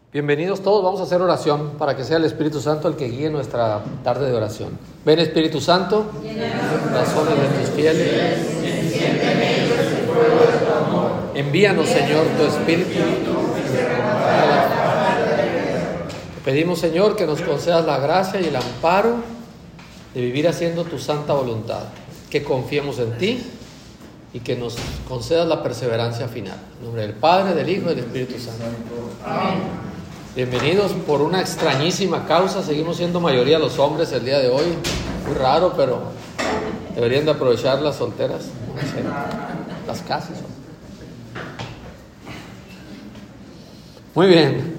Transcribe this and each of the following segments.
Bienvenidos todos, vamos a hacer oración para que sea el Espíritu Santo el que guíe nuestra tarde de oración. Ven, Espíritu Santo, corazones de tus fieles, envíanos, Señor, tu Espíritu. Te pedimos, Señor, que nos concedas la gracia y el amparo de vivir haciendo tu santa voluntad, que confiemos en ti y que nos concedas la perseverancia final. En nombre del Padre, del Hijo y del Espíritu Santo. Amén. Bienvenidos por una extrañísima causa. Seguimos siendo mayoría los hombres el día de hoy. Muy raro, pero deberían de aprovechar las solteras. No sé, las casas. Muy bien.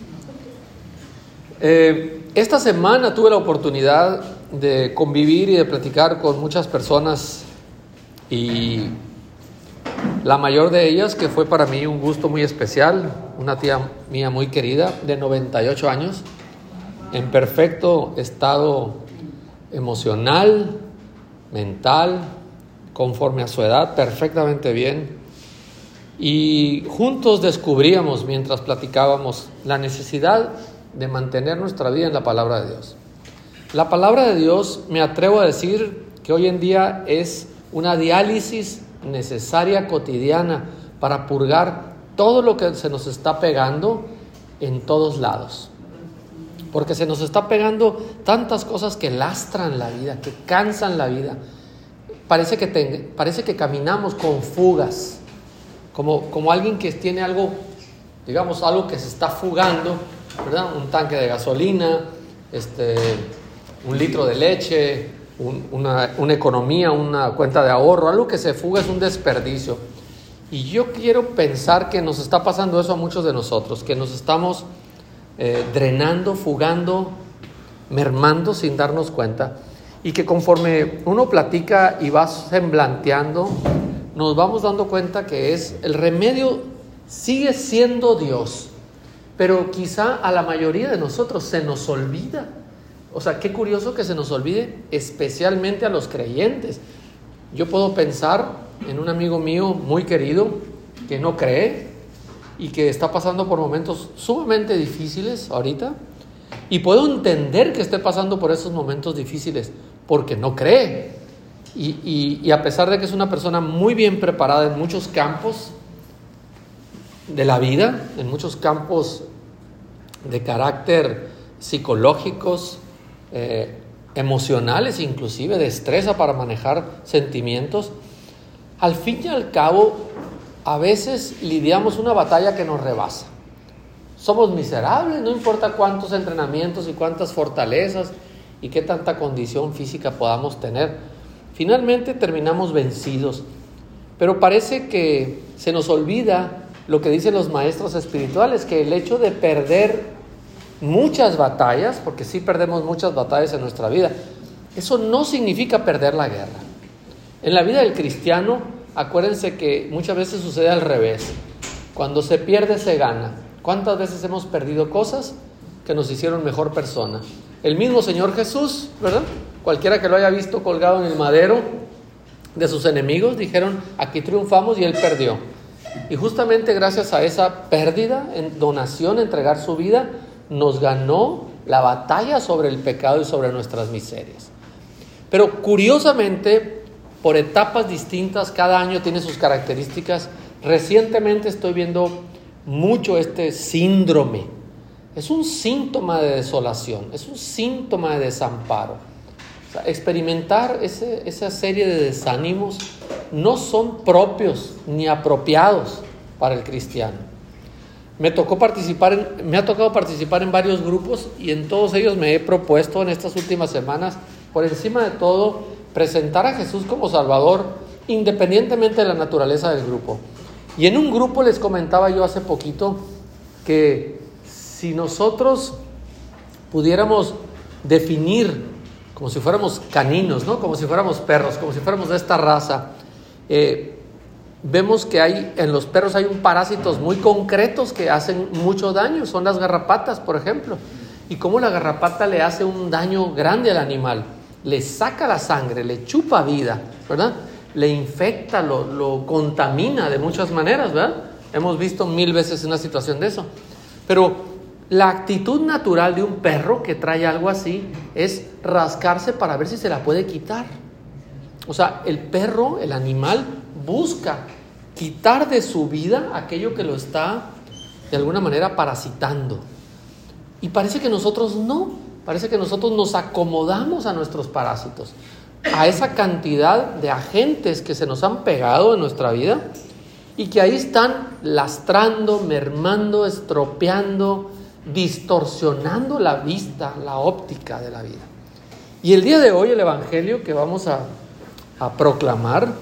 Esta semana tuve la oportunidad de convivir y de platicar con muchas personas, y la mayor de ellas, que fue para mí un gusto muy especial, una tía mía muy querida de 98 años, en perfecto estado emocional, mental, conforme a su edad, perfectamente bien. Y juntos descubríamos, mientras platicábamos, la necesidad de mantener nuestra vida en la palabra de Dios. La palabra de Dios, me atrevo a decir que hoy en día es una diálisis necesaria cotidiana para purgar todo lo que se nos está pegando en todos lados, porque se nos está pegando tantas cosas que lastran la vida, que cansan la vida. Parece que caminamos con fugas, como alguien que tiene algo, digamos, algo que se está fugando, ¿verdad? Un tanque de gasolina, un litro de leche, una economía, una cuenta de ahorro, algo que se fuga, es un desperdicio. Y yo quiero pensar que nos está pasando eso a muchos de nosotros, que nos estamos drenando, fugando, mermando sin darnos cuenta, y que conforme uno platica y va semblanteando, nos vamos dando cuenta que el remedio sigue siendo Dios, pero quizá a la mayoría de nosotros se nos olvida. O sea, qué curioso que se nos olvide, especialmente a los creyentes. Yo puedo pensar en un amigo mío muy querido que no cree y que está pasando por momentos sumamente difíciles ahorita, y puedo entender que esté pasando por esos momentos difíciles porque no cree, y a pesar de que es una persona muy bien preparada en muchos campos de la vida, en muchos campos de carácter psicológicos, emocionales, inclusive destreza para manejar sentimientos, al fin y al cabo a veces lidiamos una batalla que nos rebasa. Somos miserables, no importa cuántos entrenamientos y cuántas fortalezas y qué tanta condición física podamos tener, finalmente terminamos vencidos. Pero parece que se nos olvida lo que dicen los maestros espirituales, que el hecho de perder muchas batallas, porque sí perdemos muchas batallas en nuestra vida, eso no significa perder la guerra. En la vida del cristiano, acuérdense que muchas veces sucede al revés. Cuando se pierde, se gana. ¿Cuántas veces hemos perdido cosas que nos hicieron mejor persona? El mismo Señor Jesús, ¿verdad? Cualquiera que lo haya visto colgado en el madero de sus enemigos, dijeron, aquí triunfamos, y Él perdió. Y justamente gracias a esa pérdida, en donación, entregar su vida, nos ganó la batalla sobre el pecado y sobre nuestras miserias. Pero curiosamente, por etapas distintas, cada año tiene sus características. Recientemente estoy viendo mucho este síndrome. Es un síntoma de desolación, es un síntoma de desamparo. O sea, experimentar esa serie de desánimos no son propios ni apropiados para el cristiano. Me ha tocado participar en varios grupos, y en todos ellos me he propuesto en estas últimas semanas, por encima de todo, presentar a Jesús como Salvador, independientemente de la naturaleza del grupo. Y en un grupo les comentaba yo hace poquito que si nosotros pudiéramos definir, como si fuéramos caninos, ¿no? Como si fuéramos perros, como si fuéramos de esta raza, vemos que en los perros hay parásitos muy concretos que hacen mucho daño. Son las garrapatas, por ejemplo. Y cómo la garrapata le hace un daño grande al animal. Le saca la sangre, le chupa vida, ¿verdad? Le infecta, lo contamina de muchas maneras, ¿verdad? Hemos visto 1000 veces una situación de eso. Pero La actitud natural de un perro que trae algo así es rascarse para ver si se la puede quitar. O sea, el perro, el animal, busca quitar de su vida aquello que lo está de alguna manera parasitando. Y parece que nosotros no, parece que nosotros nos acomodamos a nuestros parásitos, a esa cantidad de agentes que se nos han pegado en nuestra vida y que ahí están lastrando, mermando, estropeando, distorsionando la vista, la óptica de la vida. Y el día de hoy el evangelio que vamos a proclamar,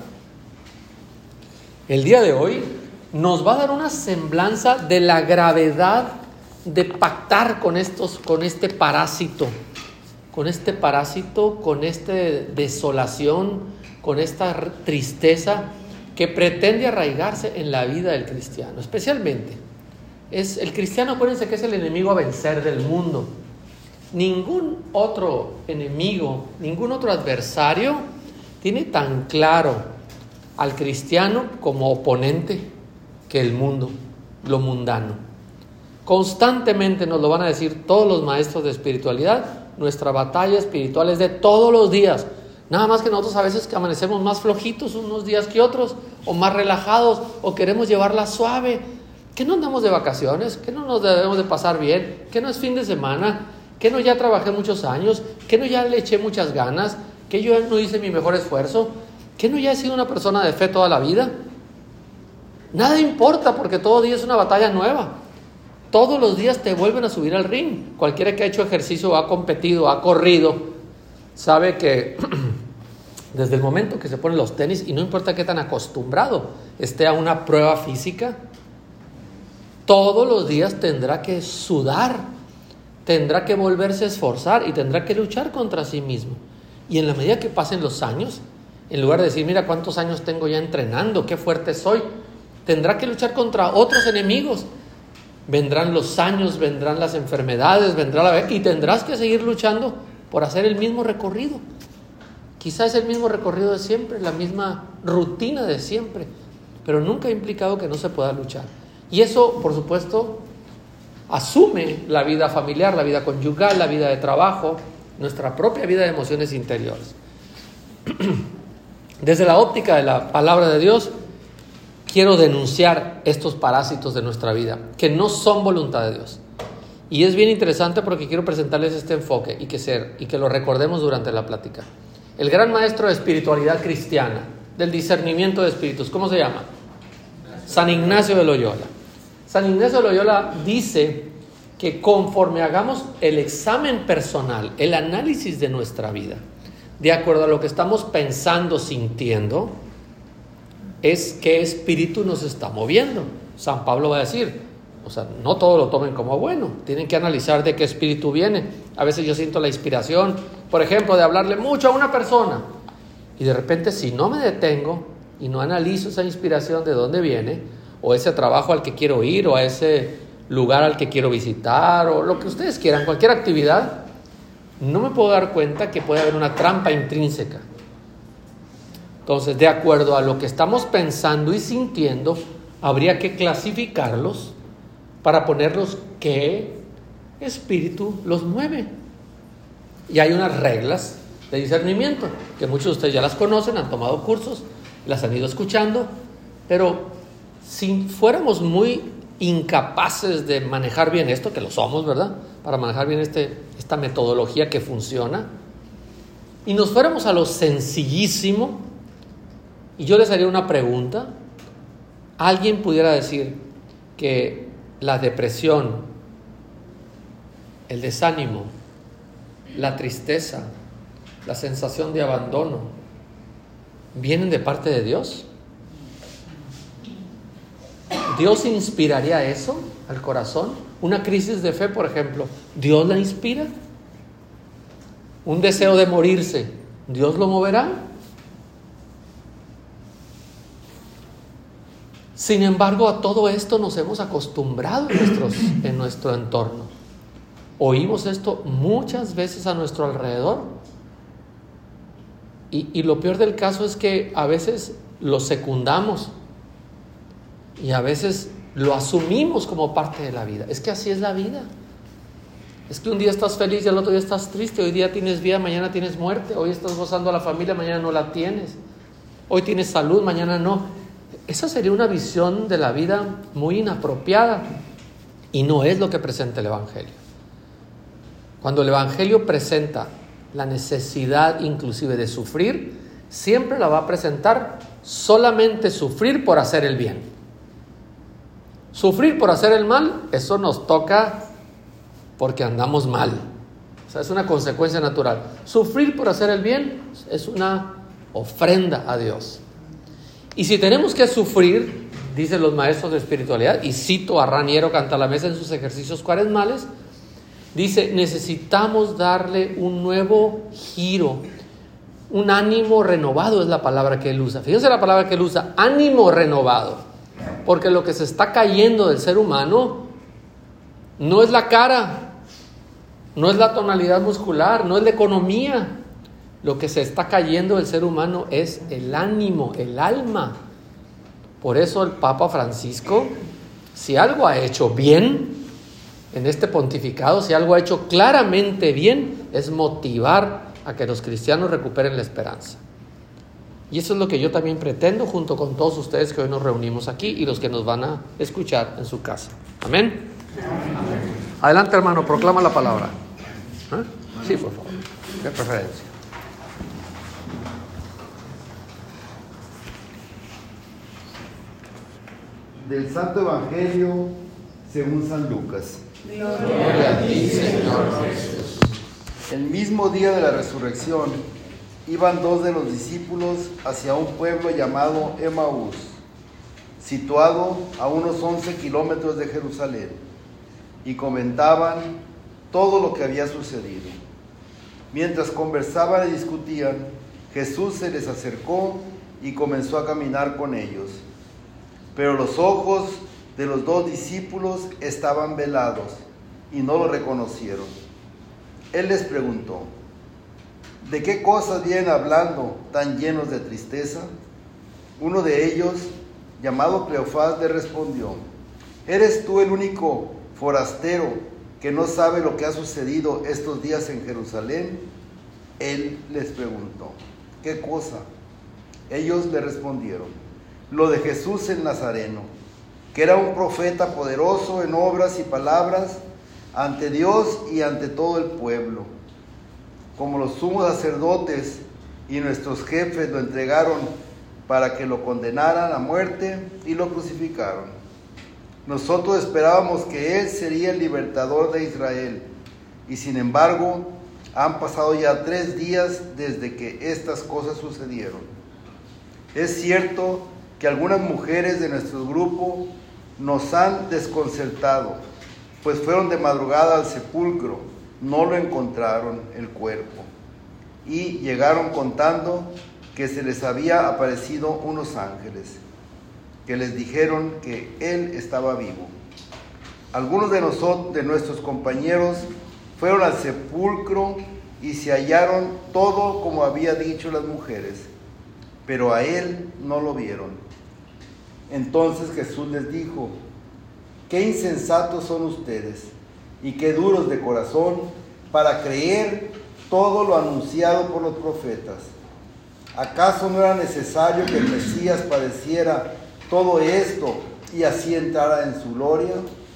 el día de hoy nos va a dar una semblanza de la gravedad de pactar con este parásito, con esta desolación, con esta tristeza que pretende arraigarse en la vida del cristiano. Especialmente, el cristiano, acuérdense que es el enemigo a vencer del mundo. Ningún otro enemigo, ningún otro adversario tiene tan claro al cristiano como oponente que el mundo, lo mundano. Constantemente nos lo van a decir todos los maestros de espiritualidad. Nuestra batalla espiritual es de todos los días. Nada más que nosotros a veces que amanecemos más flojitos unos días que otros, o más relajados, o queremos llevarla suave. ¿Que no andamos de vacaciones? ¿Que no nos debemos de pasar bien? ¿Que no es fin de semana? ¿Que no ya trabajé muchos años? ¿Que no ya le eché muchas ganas? ¿Que yo no hice mi mejor esfuerzo? ¿Que no ya he sido una persona de fe toda la vida? Nada importa, porque todo día es una batalla nueva. Todos los días te vuelven a subir al ring. Cualquiera que ha hecho ejercicio, ha competido, ha corrido, sabe que desde el momento que se ponen los tenis, y no importa qué tan acostumbrado esté a una prueba física, todos los días tendrá que sudar, tendrá que volverse a esforzar y tendrá que luchar contra sí mismo. Y en la medida que pasen los años, en lugar de decir, mira cuántos años tengo ya entrenando, qué fuerte soy, tendrá que luchar contra otros enemigos. Vendrán los años, vendrán las enfermedades, vendrá la vejez, y tendrás que seguir luchando por hacer el mismo recorrido. Quizás es el mismo recorrido de siempre, la misma rutina de siempre, pero nunca ha implicado que no se pueda luchar. Y eso, por supuesto, asume la vida familiar, la vida conyugal, la vida de trabajo, nuestra propia vida de emociones interiores. Desde la óptica de la palabra de Dios, quiero denunciar estos parásitos de nuestra vida, que no son voluntad de Dios. Y es bien interesante porque quiero presentarles este enfoque y que lo recordemos durante la plática. El gran maestro de espiritualidad cristiana, del discernimiento de espíritus, ¿cómo se llama? San Ignacio de Loyola. San Ignacio de Loyola dice que conforme hagamos el examen personal, el análisis de nuestra vida, de acuerdo a lo que estamos pensando, sintiendo, es qué espíritu nos está moviendo. San Pablo va a decir, no todo lo tomen como bueno, tienen que analizar de qué espíritu viene. A veces yo siento la inspiración, por ejemplo, de hablarle mucho a una persona, y de repente si no me detengo y no analizo esa inspiración de dónde viene, o ese trabajo al que quiero ir, o a ese lugar al que quiero visitar, o lo que ustedes quieran, cualquier actividad, no me puedo dar cuenta que puede haber una trampa intrínseca. Entonces, de acuerdo a lo que estamos pensando y sintiendo, habría que clasificarlos para ponerlos qué espíritu los mueve. Y hay unas reglas de discernimiento, que muchos de ustedes ya las conocen, han tomado cursos, las han ido escuchando, pero si fuéramos muy incapaces de manejar bien esto, que lo somos, ¿verdad? Para manejar bien esta metodología que funciona, y nos fuéramos a lo sencillísimo, y yo les haría una pregunta. ¿Alguien pudiera decir que la depresión, el desánimo, la tristeza, la sensación de abandono, vienen de parte de Dios? ¿Dios inspiraría eso al corazón? Una crisis de fe, por ejemplo, ¿Dios la inspira? Un deseo de morirse, ¿Dios lo moverá? Sin embargo, a todo esto nos hemos acostumbrado en nuestro entorno. Oímos esto muchas veces a nuestro alrededor. Y lo peor del caso es que a veces lo secundamos y a veces lo asumimos como parte de la vida. Es que así es la vida. Es que un día estás feliz y al otro día estás triste. Hoy día tienes vida, mañana tienes muerte. Hoy estás gozando a la familia, mañana no la tienes. Hoy tienes salud, mañana no. Esa sería una visión de la vida muy inapropiada y no es lo que presenta el Evangelio. Cuando el Evangelio presenta la necesidad inclusive de sufrir, siempre la va a presentar solamente sufrir por hacer el bien. Sufrir por hacer el mal, eso nos toca porque andamos mal. O sea, es una consecuencia natural. Sufrir por hacer el bien es una ofrenda a Dios. Y si tenemos que sufrir, dicen los maestros de espiritualidad, y cito a Raniero Cantalamessa en sus ejercicios cuaresmales, dice, necesitamos darle un nuevo giro, un ánimo renovado es la palabra que él usa. Fíjense la palabra que él usa, ánimo renovado, porque lo que se está cayendo del ser humano no es la cara, no es la tonalidad muscular, no es la economía. Lo que se está cayendo del ser humano es el ánimo, el alma. Por eso el Papa Francisco, si algo ha hecho bien en este pontificado, si algo ha hecho claramente bien, es motivar a que los cristianos recuperen la esperanza. Y eso es lo que yo también pretendo junto con todos ustedes que hoy nos reunimos aquí y los que nos van a escuchar en su casa. Amén. Amén. Adelante, hermano, proclama la palabra. ¿Eh? Sí, por favor. ¿Qué preferencia? Del Santo Evangelio según San Lucas. Gloria a ti, Señor Jesús. El mismo día de la resurrección, iban 2 de los discípulos hacia un pueblo llamado Emaús, situado a unos 11 kilómetros de Jerusalén, y comentaban todo lo que había sucedido. Mientras conversaban y discutían, Jesús se les acercó y comenzó a caminar con ellos. Pero los ojos de los 2 discípulos estaban velados y no lo reconocieron. Él les preguntó, ¿de qué cosas vienen hablando tan llenos de tristeza? Uno de ellos, llamado Cleofás, le respondió, ¿eres tú el único forastero que no sabe lo que ha sucedido estos días en Jerusalén? Él les preguntó, ¿qué cosa? Ellos le respondieron, lo de Jesús el Nazareno, que era un profeta poderoso en obras y palabras ante Dios y ante todo el pueblo. Como los sumos sacerdotes y nuestros jefes lo entregaron para que lo condenaran a muerte y lo crucificaron. Nosotros esperábamos que Él sería el libertador de Israel, y sin embargo, han pasado ya 3 días desde que estas cosas sucedieron. Es cierto que algunas mujeres de nuestro grupo nos han desconcertado, pues fueron de madrugada al sepulcro, no lo encontraron el cuerpo, y llegaron contando que se les había aparecido unos ángeles, que les dijeron que Él estaba vivo. Algunos de nuestros compañeros fueron al sepulcro y se hallaron todo como había dicho las mujeres, pero a Él no lo vieron. Entonces Jesús les dijo, qué insensatos son ustedes y qué duros de corazón para creer todo lo anunciado por los profetas. ¿Acaso no era necesario que el Mesías padeciera todo esto y así entrara en su gloria?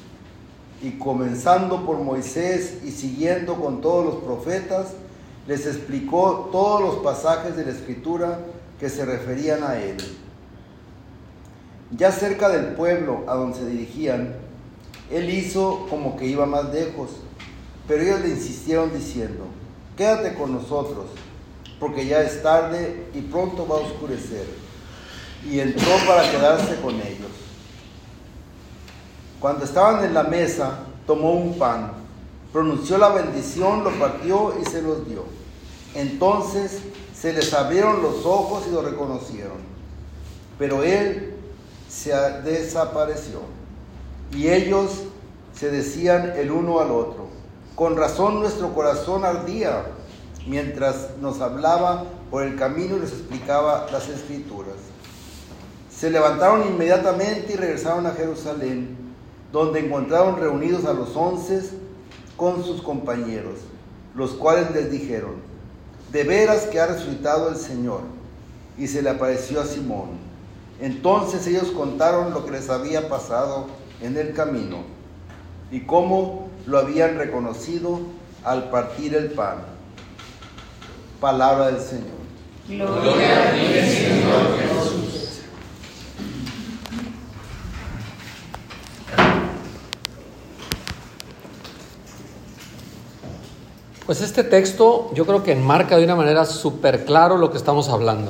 Y comenzando por Moisés y siguiendo con todos los profetas, les explicó todos los pasajes de la Escritura que se referían a él. Ya cerca del pueblo a donde se dirigían, él hizo como que iba más lejos, pero ellos le insistieron diciendo, quédate con nosotros, porque ya es tarde y pronto va a oscurecer. Y entró para quedarse con ellos. Cuando estaban en la mesa, tomó un pan, pronunció la bendición, lo partió y se los dio. Entonces se les abrieron los ojos y lo reconocieron. Pero él se desapareció. Y ellos se decían el uno al otro, con razón nuestro corazón ardía mientras nos hablaba por el camino y les explicaba las Escrituras. Se levantaron inmediatamente y regresaron a Jerusalén, donde encontraron reunidos a los 11 con sus compañeros, los cuales les dijeron: de veras que ha resucitado el Señor. Y se le apareció a Simón. Entonces ellos contaron lo que les había pasado en el camino y cómo lo habían reconocido al partir el pan. Palabra del Señor. Gloria a ti, Señor Jesús. Pues este texto yo creo que enmarca de una manera súper claro lo que estamos hablando.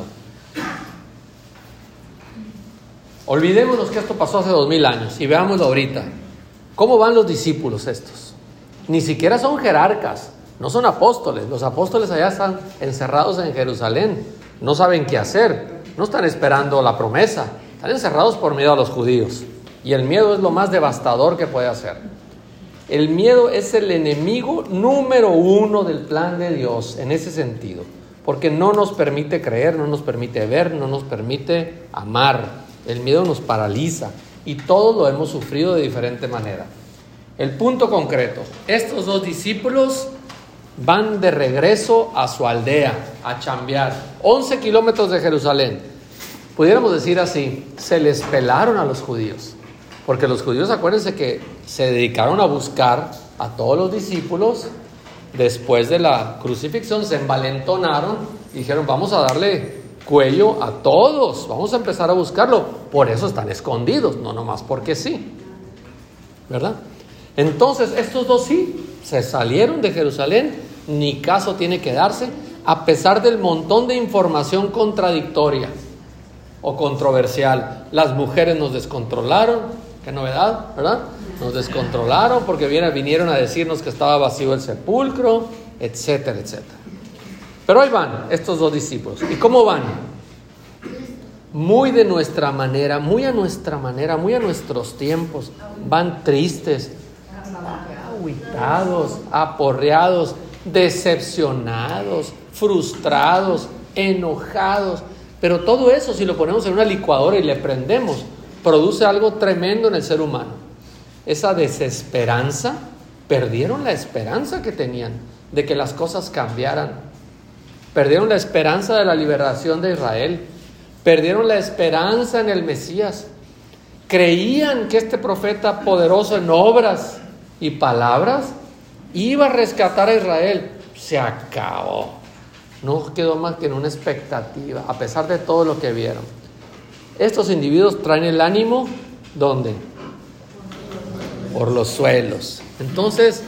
Olvidémonos que esto pasó hace 2000 años y veámoslo ahorita. ¿Cómo van los discípulos estos? Ni siquiera son jerarcas, no son apóstoles. Los apóstoles allá están encerrados en Jerusalén, no saben qué hacer, no están esperando la promesa, están encerrados por miedo a los judíos. Y el miedo es lo más devastador que puede hacer. El miedo es el enemigo número 1 del plan de Dios en ese sentido, porque no nos permite creer, no nos permite ver, no nos permite amar. El miedo nos paraliza y todos lo hemos sufrido de diferente manera. El punto concreto: estos 2 discípulos van de regreso a su aldea a chambear, 11 kilómetros de Jerusalén. Pudiéramos decir así, se les pelaron a los judíos, porque los judíos, acuérdense que se dedicaron a buscar a todos los discípulos. Después de la crucifixión se envalentonaron y dijeron: vamos a darle cuello a todos, vamos a empezar a buscarlo. Por eso están escondidos, no nomás porque sí, ¿verdad? Entonces estos 2 sí se salieron de Jerusalén, ni caso tiene que darse, a pesar del montón de información contradictoria o controversial. Las mujeres nos descontrolaron, qué novedad, ¿verdad? Nos descontrolaron porque vinieron a decirnos que estaba vacío el sepulcro, etcétera, etcétera. Pero ahí van estos 2 discípulos. ¿Y cómo van? Muy de nuestra manera, muy a nuestra manera, muy a nuestros tiempos. Van tristes, agüitados, aporreados, decepcionados, frustrados, enojados. Pero todo eso, si lo ponemos en una licuadora y le prendemos, produce algo tremendo en el ser humano. Esa desesperanza, perdieron la esperanza que tenían de que las cosas cambiaran. Perdieron la esperanza de la liberación de Israel. Perdieron la esperanza en el Mesías. Creían que este profeta poderoso en obras y palabras iba a rescatar a Israel. Se acabó. No quedó más que en una expectativa, a pesar de todo lo que vieron. Estos individuos traen el ánimo, ¿dónde? Por los suelos. Entonces,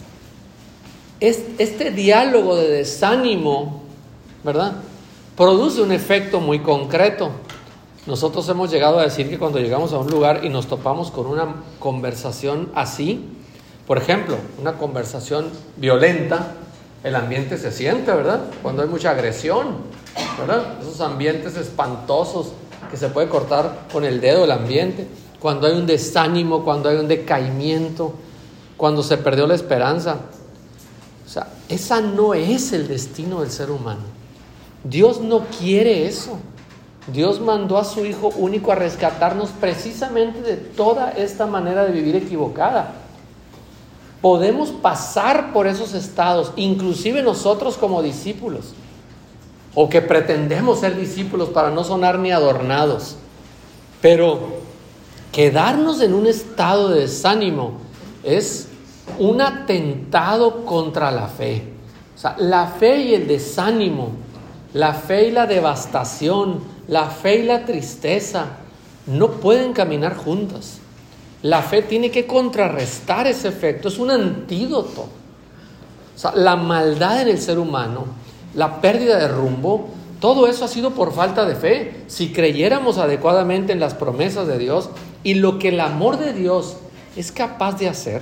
este diálogo de desánimo, ¿verdad?, produce un efecto muy concreto. Nosotros hemos llegado a decir que cuando llegamos a un lugar y nos topamos con una conversación así, por ejemplo, una conversación violenta, el ambiente se siente, ¿verdad? Cuando hay mucha agresión, ¿verdad? Esos ambientes espantosos que se puede cortar con el dedo el ambiente. Cuando hay un desánimo, cuando hay un decaimiento, cuando se perdió la esperanza. O sea, esa no es el destino del ser humano. Dios no quiere eso. Dios mandó a su Hijo único a rescatarnos precisamente de toda esta manera de vivir equivocada. Podemos pasar por esos estados, inclusive nosotros como discípulos, o que pretendemos ser discípulos para no sonar ni adornados. Pero quedarnos en un estado de desánimo es un atentado contra la fe. O sea, la fe y el desánimo, la fe y la devastación, la fe y la tristeza no pueden caminar juntas. La fe tiene que contrarrestar ese efecto, es un antídoto. O sea, la maldad en el ser humano, la pérdida de rumbo, todo eso ha sido por falta de fe. Si creyéramos adecuadamente en las promesas de Dios y lo que el amor de Dios es capaz de hacer,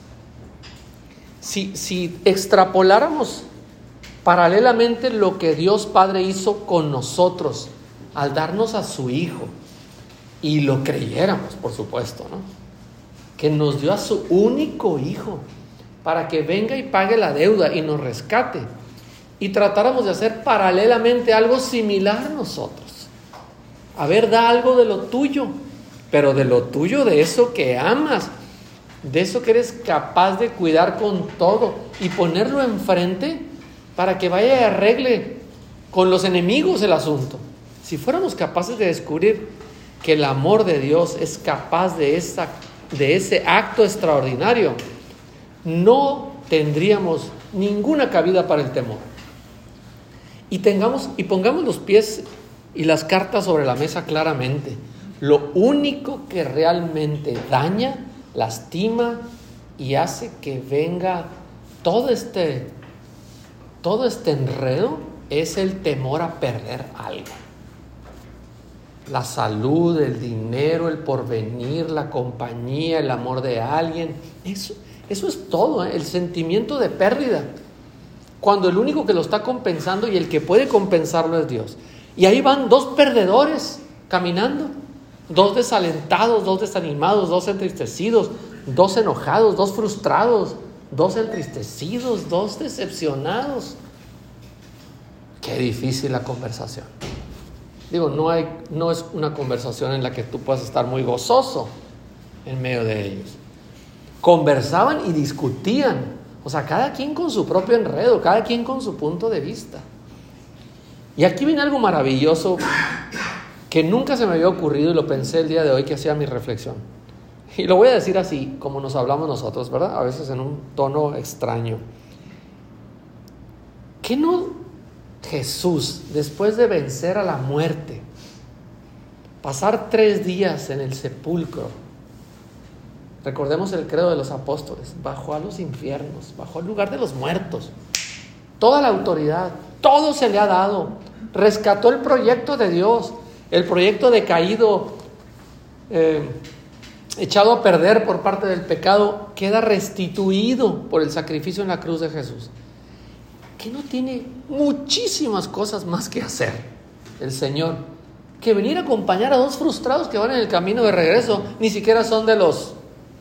si extrapoláramos paralelamente lo que Dios Padre hizo con nosotros al darnos a su Hijo, y lo creyéramos, por supuesto, ¿no?, que nos dio a su único Hijo para que venga y pague la deuda y nos rescate, y tratáramos de hacer paralelamente algo similar nosotros. A ver, da algo de lo tuyo, pero de lo tuyo, de eso que amas. de eso que eres capaz de cuidar con todo y ponerlo enfrente para que vaya y arregle con los enemigos el asunto. Si fuéramos capaces de descubrir que el amor de Dios es capaz de ese acto extraordinario, no tendríamos ninguna cabida para el temor. Y pongamos los pies y las cartas sobre la mesa claramente. Lo único que realmente daña, lastima y hace que venga todo este enredo es el temor a perder algo. La salud, el dinero, el porvenir, la compañía, el amor de alguien. Eso es todo, el sentimiento de pérdida. Cuando el único que lo está compensando y el que puede compensarlo es Dios. Y ahí van dos perdedores caminando. Dos desalentados, dos desanimados, dos entristecidos, dos enojados, dos frustrados, dos entristecidos, dos decepcionados. Qué difícil la conversación. Digo, no es una conversación en la que tú puedas estar muy gozoso en medio de ellos. Conversaban y discutían. O sea, cada quien con su propio enredo, cada quien con su punto de vista. Y aquí viene algo maravilloso que nunca se me había ocurrido y lo pensé el día de hoy que hacía mi reflexión. Y lo voy a decir así, como nos hablamos nosotros, ¿verdad? A veces en un tono extraño. ¿Qué no Jesús, después de vencer a la muerte, pasar 3 días en el sepulcro, recordemos el credo de los apóstoles, bajó a los infiernos, bajó al lugar de los muertos, toda la autoridad, todo se le ha dado, rescató el proyecto de Dios, el proyecto decaído, echado a perder por parte del pecado, queda restituido por el sacrificio en la cruz de Jesús. Que no tiene muchísimas cosas más que hacer el Señor que venir a acompañar a 2 frustrados que van en el camino de regreso. Ni siquiera son de los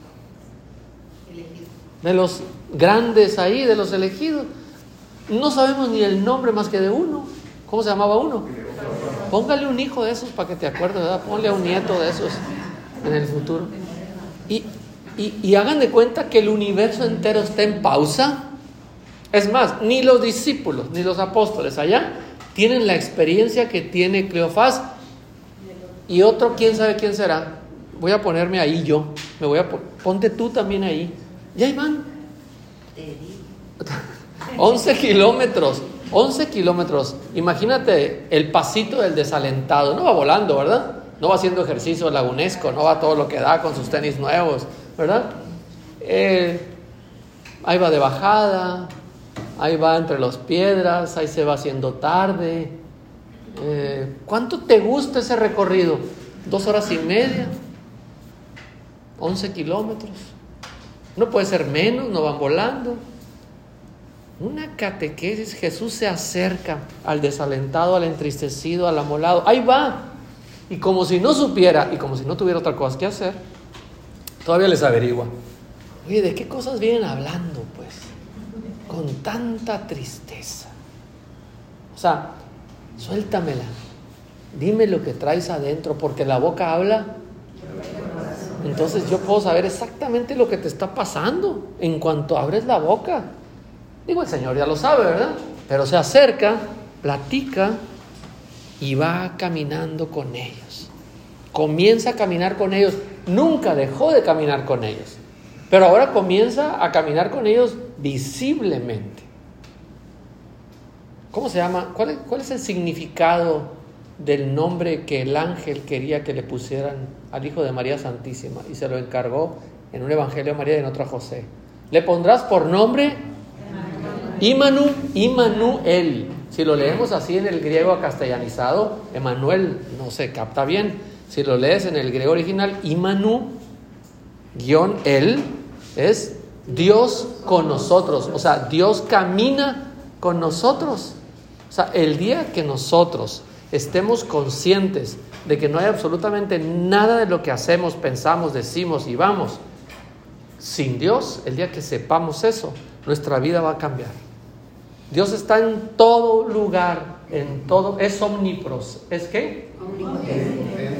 grandes ahí, de los elegidos. No sabemos ni el nombre más que de uno. ¿Cómo se llamaba uno? Póngale un hijo de esos para que te acuerdes, ¿verdad? Ponle a un nieto de esos en el futuro. Y hagan de cuenta que el universo entero está en pausa. Es más, ni los discípulos, ni los apóstoles allá tienen la experiencia que tiene Cleofás y otro, quién sabe quién será. Voy a ponerme ahí yo, ponte tú también ahí. Y ahí van. 11 kilómetros. Imagínate el pasito del desalentado. No va volando, ¿verdad? No va haciendo ejercicio lagunesco, no va todo lo que da con sus tenis nuevos, ¿verdad? Ahí va de bajada. Ahí va entre las piedras, ahí se va haciendo tarde. ¿Cuánto te gusta ese recorrido? 2 horas y media, 11 kilómetros. No puede ser menos, no van volando. Una catequesis, Jesús se acerca al desalentado, al entristecido, al amolado. Ahí va. Y como si no supiera, y como si no tuviera otra cosa que hacer, todavía les averigua. Oye, ¿de qué cosas vienen hablando, pues? Con tanta tristeza. O sea, suéltamela. Dime lo que traes adentro, porque la boca habla. Entonces yo puedo saber exactamente lo que te está pasando en cuanto abres la boca. Digo, el Señor ya lo sabe, ¿verdad? Pero se acerca, platica y va caminando con ellos. Comienza a caminar con ellos. Nunca dejó de caminar con ellos. Pero ahora comienza a caminar con ellos visiblemente. ¿Cómo se llama? ¿Cuál es el significado del nombre que el ángel quería que le pusieran al hijo de María Santísima? Y se lo encargó en un evangelio a María y en otro a José. Le pondrás por nombre Immanuel. Si lo leemos así en el griego castellanizado, Emmanuel no se capta bien. Si lo lees en el griego original, Imanu-el es Dios con nosotros. O sea, Dios camina con nosotros. O sea, el día que nosotros estemos conscientes de que no hay absolutamente nada de lo que hacemos, pensamos, decimos y vamos sin Dios, el día que sepamos eso, nuestra vida va a cambiar. Dios está en todo lugar, en todo, es omnipros. ¿Es qué?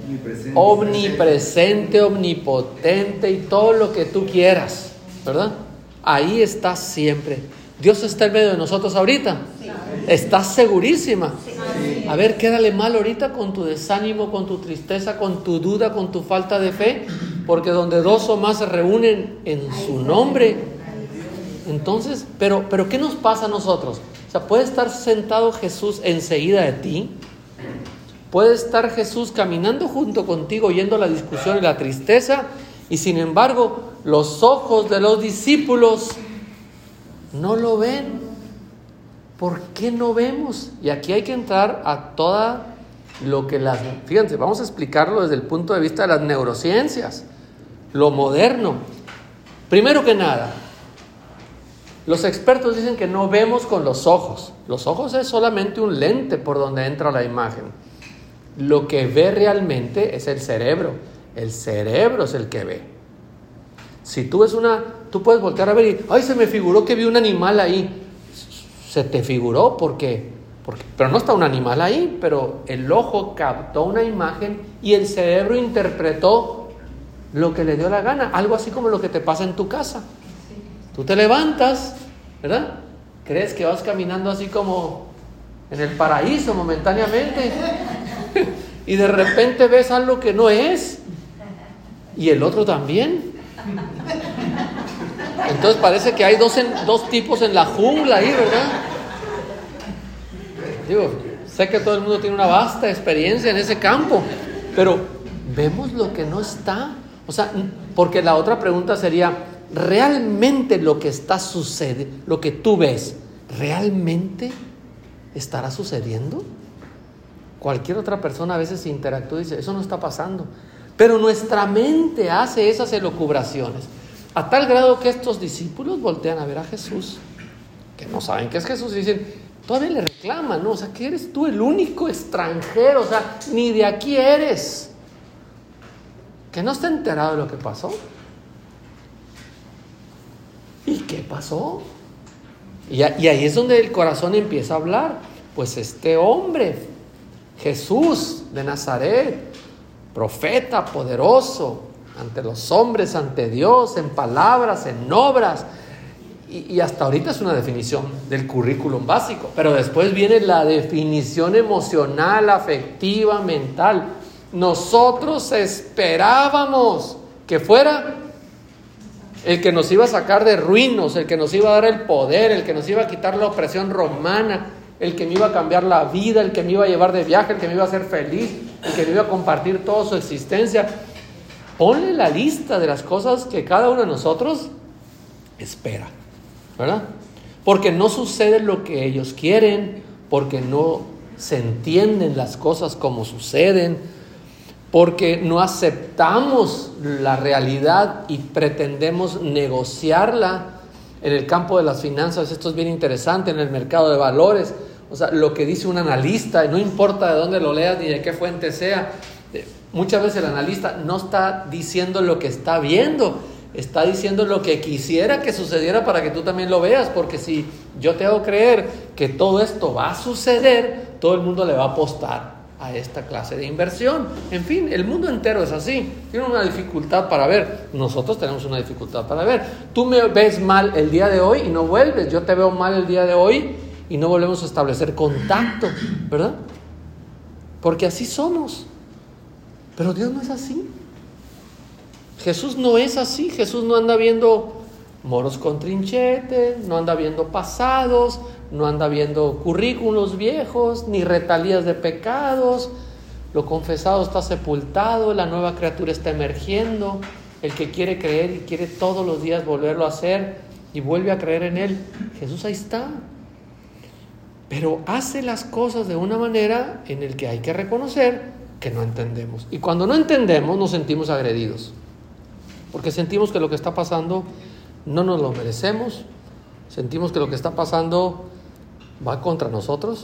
omnipresente, omnipotente y todo lo que tú quieras, ¿verdad? Ahí estás siempre. ¿Dios está en medio de nosotros ahorita? Sí. ¿Estás segurísima? Sí. A ver, quédale mal ahorita con tu desánimo, con tu tristeza, con tu duda, con tu falta de fe, porque donde dos o más se reúnen en su nombre. Entonces, pero ¿qué nos pasa a nosotros? O sea, ¿puede estar sentado Jesús enseguida de ti? ¿Puede estar Jesús caminando junto contigo, oyendo la discusión y la tristeza? Y sin embargo, los ojos de los discípulos no lo ven. ¿Por qué no vemos? Y aquí hay que entrar a toda lo que fíjense, vamos a explicarlo desde el punto de vista de las neurociencias, lo moderno. Primero que nada, los expertos dicen que no vemos con los ojos. Los ojos es solamente un lente por donde entra la imagen. Lo que ve realmente es el cerebro. El cerebro es el que ve. Si tú ves tú puedes voltear a ver y, ¡ay, se me figuró que vi un animal ahí! Se te figuró porque pero no está un animal ahí, pero el ojo captó una imagen y el cerebro interpretó lo que le dio la gana. Algo así como lo que te pasa en tu casa. Tú te levantas, ¿verdad? Crees que vas caminando así como en el paraíso momentáneamente y de repente ves algo que no es y el otro también. Entonces parece que hay dos tipos en la jungla ahí, ¿verdad? Digo, sé que todo el mundo tiene una vasta experiencia en ese campo, pero vemos lo que no está. O sea, porque la otra pregunta sería, ¿realmente lo que está sucediendo, lo que tú ves, realmente estará sucediendo? Cualquier otra persona a veces interactúa y dice, eso no está pasando. Pero nuestra mente hace esas elucubraciones, a tal grado que estos discípulos voltean a ver a Jesús, que no saben qué es Jesús, y dicen, todavía le reclaman, ¿no? O sea, que eres tú el único extranjero, o sea, ni de aquí eres, que no está enterado de lo que pasó. ¿Y qué pasó? Y ahí es donde el corazón empieza a hablar. Pues este hombre, Jesús de Nazaret, profeta poderoso ante los hombres, ante Dios, en palabras, en obras, y hasta ahorita es una definición del currículum básico, pero después viene la definición emocional, afectiva, mental. Nosotros esperábamos que fuera el que nos iba a sacar de ruinos, el que nos iba a dar el poder, el que nos iba a quitar la opresión romana, el que me iba a cambiar la vida, el que me iba a llevar de viaje, el que me iba a hacer feliz, el que me iba a compartir toda su existencia. Ponle la lista de las cosas que cada uno de nosotros espera, ¿verdad? Porque no sucede lo que ellos quieren, porque no se entienden las cosas como suceden, porque no aceptamos la realidad y pretendemos negociarla. En el campo de las finanzas esto es bien interesante, en el mercado de valores, o sea, lo que dice un analista, no importa de dónde lo leas ni de qué fuente sea, muchas veces el analista no está diciendo lo que está viendo, está diciendo lo que quisiera que sucediera para que tú también lo veas, porque si yo te hago creer que todo esto va a suceder, todo el mundo le va a apostar a esta clase de inversión. En fin, el mundo entero es así, tiene una dificultad para ver, nosotros tenemos una dificultad para ver. Tú me ves mal el día de hoy y no vuelves, yo te veo mal el día de hoy y no volvemos a establecer contacto, ¿verdad? Porque así somos. Pero Dios no es así. Jesús no es así. Jesús no anda viendo moros con trinchetes, no anda viendo pasados, no anda viendo currículos viejos, ni retalías de pecados. Lo confesado está sepultado, la nueva criatura está emergiendo. El que quiere creer y quiere todos los días volverlo a hacer y vuelve a creer en Él, Jesús ahí está. Pero hace las cosas de una manera en la que hay que reconocer que no entendemos. Y cuando no entendemos nos sentimos agredidos, porque sentimos que lo que está pasando no nos lo merecemos, sentimos que lo que está pasando va contra nosotros.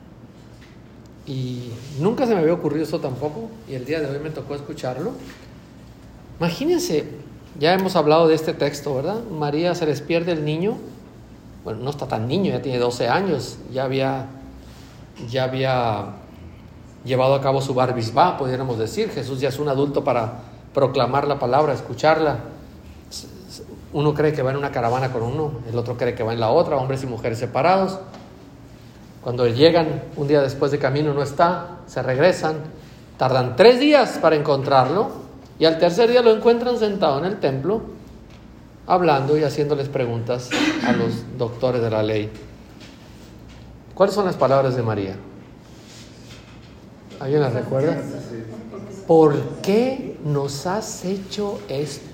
Y nunca se me había ocurrido eso tampoco, y el día de hoy me tocó escucharlo. Imagínense, ya hemos hablado de este texto, ¿verdad? María, se les pierde el niño. Bueno, no está tan niño, ya tiene 12 años, ya había llevado a cabo su bar mitzvah, pudiéramos decir. Jesús ya es un adulto para proclamar la palabra, escucharla. Uno cree que va en una caravana con uno, el otro cree que va en la otra, hombres y mujeres separados. Cuando llegan, un día después de camino no está, se regresan, tardan 3 días para encontrarlo, y al tercer día lo encuentran sentado en el templo, hablando y haciéndoles preguntas a los doctores de la ley. ¿Cuáles son las palabras de María? ¿Alguien las recuerda? ¿Por qué nos has hecho esto?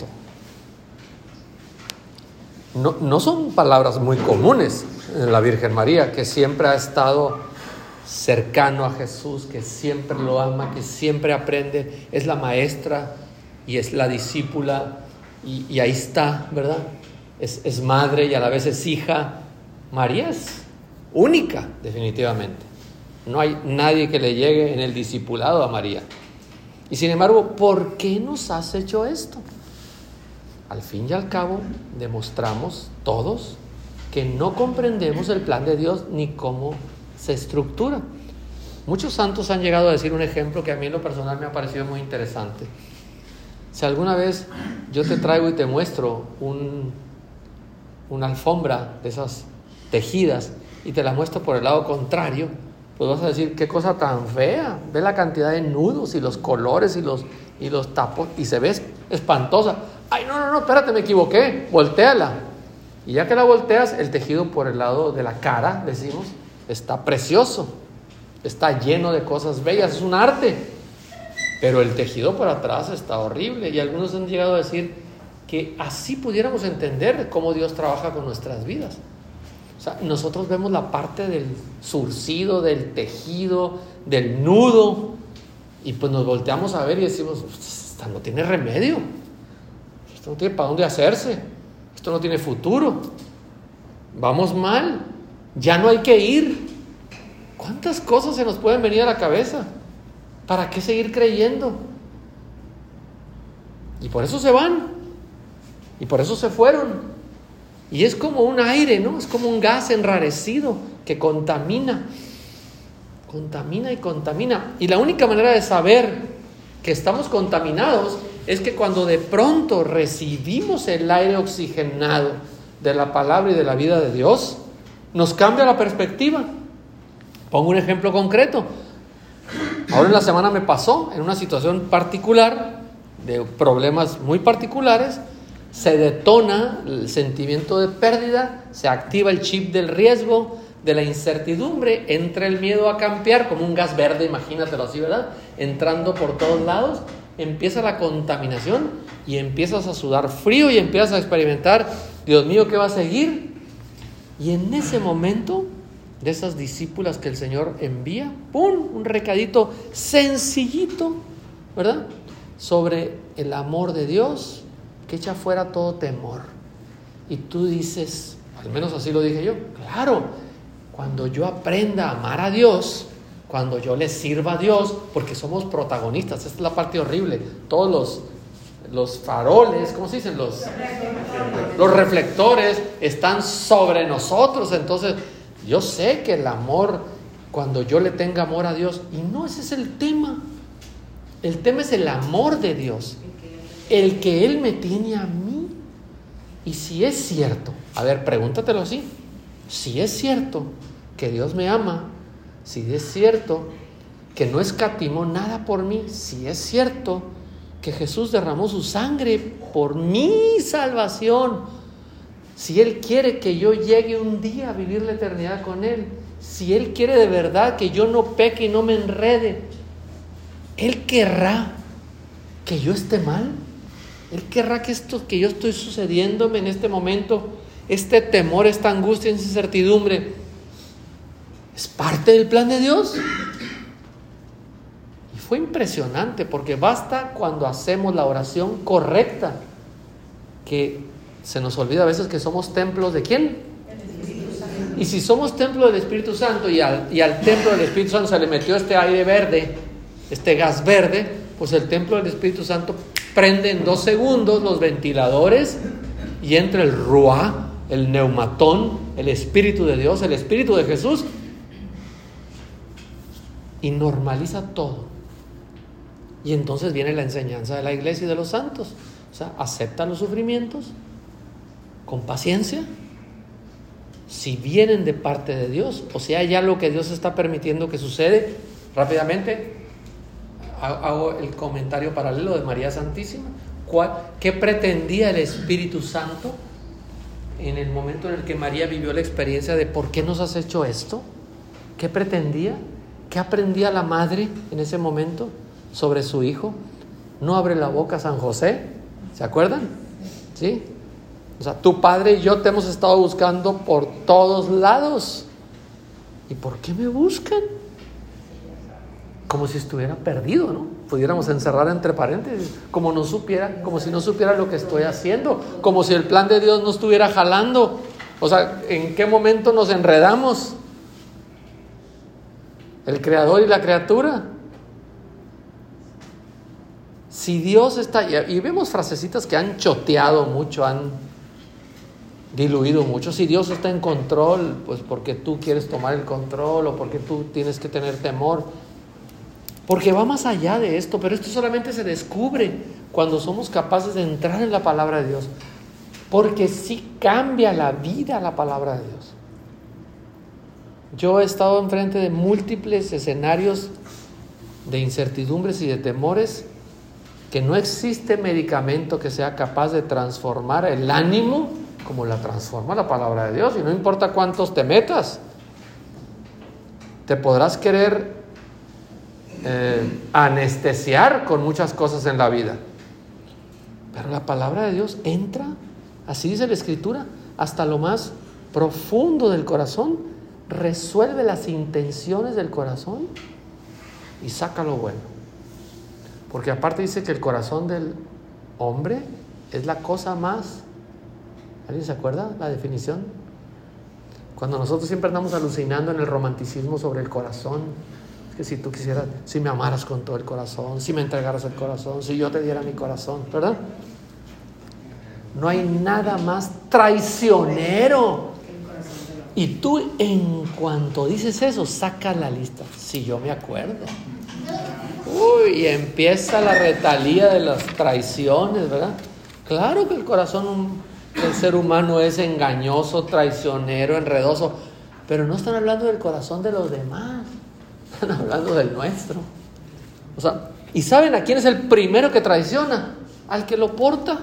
No son palabras muy comunes en la Virgen María, que siempre ha estado cercano a Jesús, que siempre lo ama, que siempre aprende, es la maestra y es la discípula, y ahí está, ¿verdad? Es madre y a la vez es hija. María es única, definitivamente. No hay nadie que le llegue en el discipulado a María. Y sin embargo, ¿por qué nos has hecho esto? Al fin y al cabo, demostramos todos que no comprendemos el plan de Dios ni cómo se estructura. Muchos santos han llegado a decir un ejemplo que a mí en lo personal me ha parecido muy interesante. Si alguna vez yo te traigo y te muestro una alfombra de esas tejidas y te la muestro por el lado contrario, pues vas a decir, qué cosa tan fea, ve la cantidad de nudos y los colores y los tapos, y se ve espantosa. Ay, no, espérate, me equivoqué, voltéala. Y ya que la volteas, el tejido por el lado de la cara, decimos, está precioso, está lleno de cosas bellas, es un arte. Pero el tejido por atrás está horrible, y algunos han llegado a decir que así pudiéramos entender cómo Dios trabaja con nuestras vidas. O sea, nosotros vemos la parte del zurcido, del tejido, del nudo, y pues nos volteamos a ver y decimos, esto no tiene remedio, esto no tiene para dónde hacerse, esto no tiene futuro, vamos mal, ya no hay que ir. ¿Cuántas cosas se nos pueden venir a la cabeza? ¿Para qué seguir creyendo? Y por eso se van, y por eso se fueron. Y es como un aire, ¿no? Es como un gas enrarecido que contamina. Contamina y contamina. Y la única manera de saber que estamos contaminados es que cuando de pronto recibimos el aire oxigenado de la palabra y de la vida de Dios, nos cambia la perspectiva. Pongo un ejemplo concreto. Ahora en la semana me pasó, en una situación particular, de problemas muy particulares, se detona el sentimiento de pérdida, se activa el chip del riesgo, de la incertidumbre, entra el miedo a campear como un gas verde, imagínatelo así, ¿verdad? Entrando por todos lados, empieza la contaminación y empiezas a sudar frío y empiezas a experimentar, Dios mío, ¿qué va a seguir? Y en ese momento, de esas discípulas que el Señor envía, ¡pum!, un recadito sencillito, ¿verdad?, sobre el amor de Dios, que echa fuera todo temor. Y tú dices, al menos así lo dije yo, claro, cuando yo aprenda a amar a Dios, cuando yo le sirva a Dios, porque somos protagonistas, esta es la parte horrible, todos los faroles, ¿cómo se dicen? Los reflectores están sobre nosotros. Entonces yo sé que el amor, cuando yo le tenga amor a Dios, y no, ese es el tema es el amor de Dios, el que Él me tiene a mí. Y si es cierto, a ver, pregúntatelo así, si es cierto que Dios me ama, si es cierto que no escatimó nada por mí, si es cierto que Jesús derramó su sangre por mi salvación, si Él quiere que yo llegue un día a vivir la eternidad con Él, si Él quiere de verdad que yo no peque y no me enrede, Él querrá que yo esté mal. Él querrá que esto que yo estoy sucediéndome en este momento, este temor, esta angustia, esta incertidumbre, es parte del plan de Dios. Y fue impresionante, porque basta cuando hacemos la oración correcta, que se nos olvida a veces que somos templos ¿de quién? Y si somos templo del Espíritu Santo y al templo del Espíritu Santo se le metió este aire verde, este gas verde, pues el templo del Espíritu Santo prende en 2 segundos los ventiladores y entra el ruá, el neumatón, el Espíritu de Dios, el Espíritu de Jesús, y normaliza todo. Y entonces viene la enseñanza de la iglesia y de los santos. O sea, acepta los sufrimientos con paciencia, si vienen de parte de Dios, o sea, ya lo que Dios está permitiendo que sucede. Rápidamente hago el comentario paralelo de María Santísima. ¿Qué pretendía el Espíritu Santo en el momento en el que María vivió la experiencia de ¿por qué nos has hecho esto? ¿Qué pretendía? ¿Qué aprendía la madre en ese momento sobre su hijo? No abre la boca San José, ¿se acuerdan? ¿Sí? O sea, tu padre y yo te hemos estado buscando por todos lados. ¿Y por qué me buscan? Como si estuviera perdido, ¿no? Pudiéramos encerrar entre paréntesis, como si no supiera lo que estoy haciendo, como si el plan de Dios no estuviera jalando. O sea, ¿en qué momento nos enredamos? El creador y la criatura. Si Dios está, y vemos frasecitas que han choteado mucho, han diluido mucho. Si Dios está en control, pues porque tú quieres tomar el control o porque tú tienes que tener temor. Porque va más allá de esto, pero esto solamente se descubre cuando somos capaces de entrar en la palabra de Dios. Porque sí cambia la vida la palabra de Dios. Yo he estado enfrente de múltiples escenarios de incertidumbres y de temores que no existe medicamento que sea capaz de transformar el ánimo como la transforma la palabra de Dios. Y no importa cuántos te metas, te podrás querer anestesiar con muchas cosas en la vida, pero la palabra de Dios entra, así dice la Escritura, hasta lo más profundo del corazón, resuelve las intenciones del corazón y saca lo bueno. Porque aparte dice que el corazón del hombre es la cosa más... ¿Alguien se acuerda la definición? Cuando nosotros siempre andamos alucinando en el romanticismo sobre el corazón, que si tú quisieras, si me amaras con todo el corazón, si me entregaras el corazón, si yo te diera mi corazón, ¿verdad? No hay nada más traicionero. Y tú, en cuanto dices eso, saca la lista. Si yo me acuerdo. Uy, y empieza la retalía de las traiciones, ¿verdad? Claro que el corazón del ser humano es engañoso, traicionero, enredoso, pero no están hablando del corazón de los demás. Están hablando del nuestro. O sea, ¿y saben a quién es el primero que traiciona? Al que lo porta.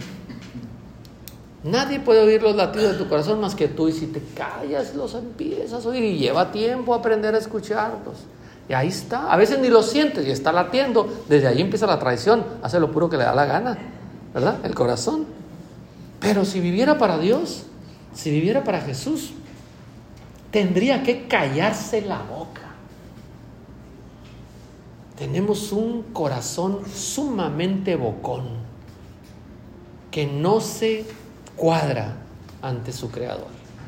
Nadie puede oír los latidos de tu corazón más que tú, y si te callas los empiezas a oír, y lleva tiempo aprender a escucharlos. Y ahí está, a veces ni lo sientes y está latiendo. Desde ahí empieza la traición, hace lo puro que le da la gana, ¿verdad? El corazón. Pero si viviera para Dios, si viviera para Jesús, tendría que callarse la boca. Tenemos un corazón sumamente bocón, que no se cuadra ante su Creador.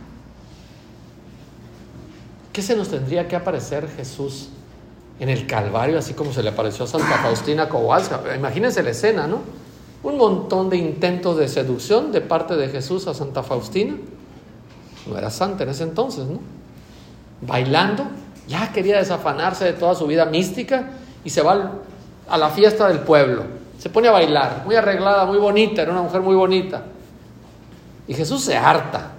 ¿Qué se nos tendría que aparecer Jesús en el Calvario, así como se le apareció a Santa Faustina Kowalska? Imagínense la escena, ¿no? Un montón de intentos de seducción de parte de Jesús a Santa Faustina. No era santa en ese entonces, ¿no? Bailando, ya quería desafanarse de toda su vida mística y se va a la fiesta del pueblo. Se pone a bailar, muy arreglada, muy bonita, era una mujer muy bonita. Y Jesús se harta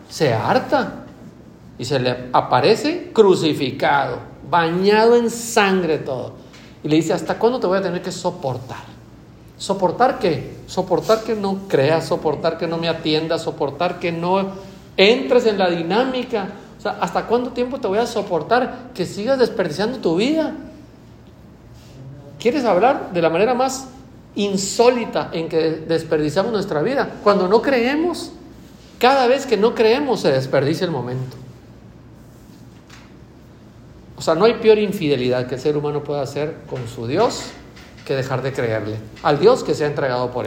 y se le aparece crucificado, bañado en sangre todo. Y le dice, ¿hasta cuándo te voy a tener que soportar? ¿Soportar qué? Soportar que no creas, soportar que no me atiendas, soportar que no entres en la dinámica. O sea, ¿hasta cuánto tiempo te voy a soportar que sigas desperdiciando tu vida? ¿Quieres hablar de la manera más insólita en que desperdiciamos nuestra vida? Cuando no creemos. Cada vez que no creemos se desperdicia el momento. O sea, no hay peor infidelidad que el ser humano pueda hacer con su Dios que dejar de creerle al Dios que se ha entregado por él.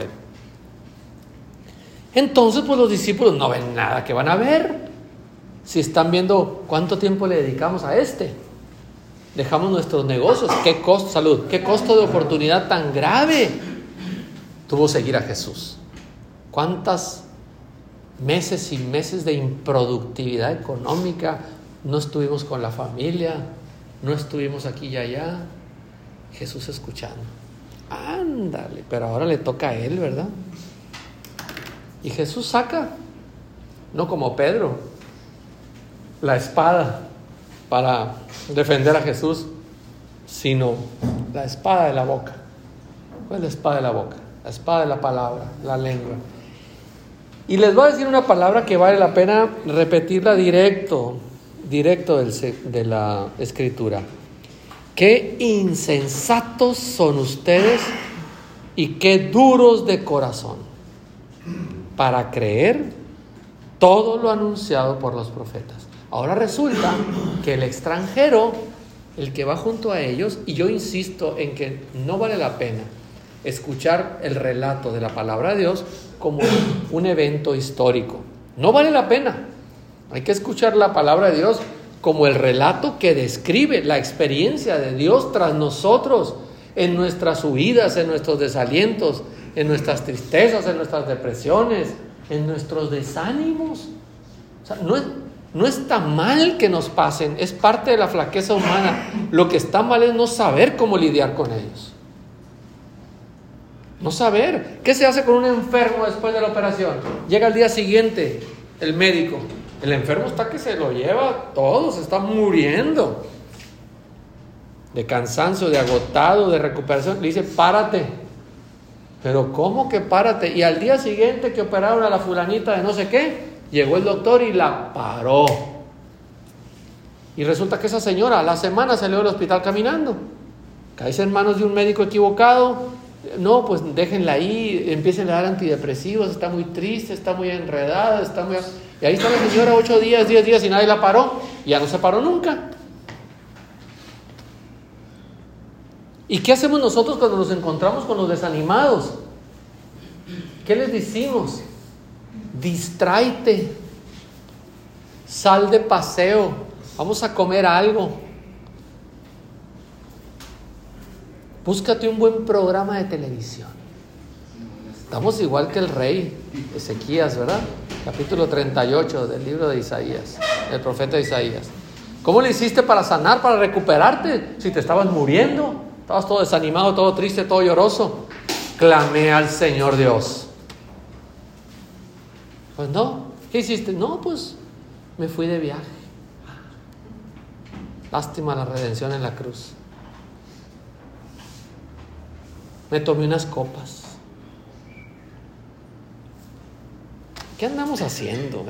Entonces, pues los discípulos no ven nada que van a ver. Si están viendo cuánto tiempo le dedicamos a dejamos nuestros negocios, qué costo, salud, qué costo de oportunidad tan grave tuvo seguir a Jesús. ¿Cuántas meses y meses de improductividad económica no estuvimos con la familia? no estuvimos aquí y allá. Jesús escuchando. Ándale, pero ahora le toca a él, ¿verdad? Y Jesús saca, no como Pedro, la espada para defender a Jesús, sino la espada de la boca. ¿Cuál es la espada de la boca? La espada de la palabra, la lengua. Y les voy a decir una palabra que vale la pena repetirla directo de la Escritura. Qué insensatos son ustedes y qué duros de corazón para creer todo lo anunciado por los profetas. Ahora resulta que el extranjero, el que va junto a ellos, y yo insisto en que no vale la pena escuchar el relato de la palabra de Dios como un evento histórico. No vale la pena. Hay que escuchar la palabra de Dios como el relato que describe la experiencia de Dios tras nosotros, en nuestras huidas, en nuestros desalientos, en nuestras tristezas, en nuestras depresiones, en nuestros desánimos. O sea, no está mal que nos pasen, es parte de la flaqueza humana. Lo que está mal es no saber cómo lidiar con ellos. No saber. ¿Qué se hace con un enfermo después de la operación? Llega al día siguiente el médico. El enfermo está que se lo lleva todo, se está muriendo de cansancio, de agotado, de recuperación. Le dice, párate. Pero ¿cómo que párate? Y al día siguiente que operaron a la fulanita de no sé qué, llegó el doctor y la paró. Y resulta que esa señora a la semana salió del hospital caminando. Caes en manos de un médico equivocado. No, pues déjenla ahí, empiecen a dar antidepresivos, está muy triste, está muy enredada, Y ahí está la señora 8 días, 10 días y nadie la paró. Y ya no se paró nunca. ¿Y qué hacemos nosotros cuando nos encontramos con los desanimados? ¿Qué les decimos? Distráete, sal de paseo, vamos a comer algo. Búscate un buen programa de televisión. Estamos igual que el rey Ezequías, ¿verdad? Capítulo 38 del libro de Isaías, del profeta Isaías. ¿Cómo le hiciste para sanar, para recuperarte? Si te estabas muriendo, estabas todo desanimado, todo triste, todo lloroso. Clamé al Señor Dios. Pues no, ¿qué hiciste? No, pues me fui de viaje. Lástima la redención en la cruz. Me tomé unas copas. ¿Qué andamos haciendo?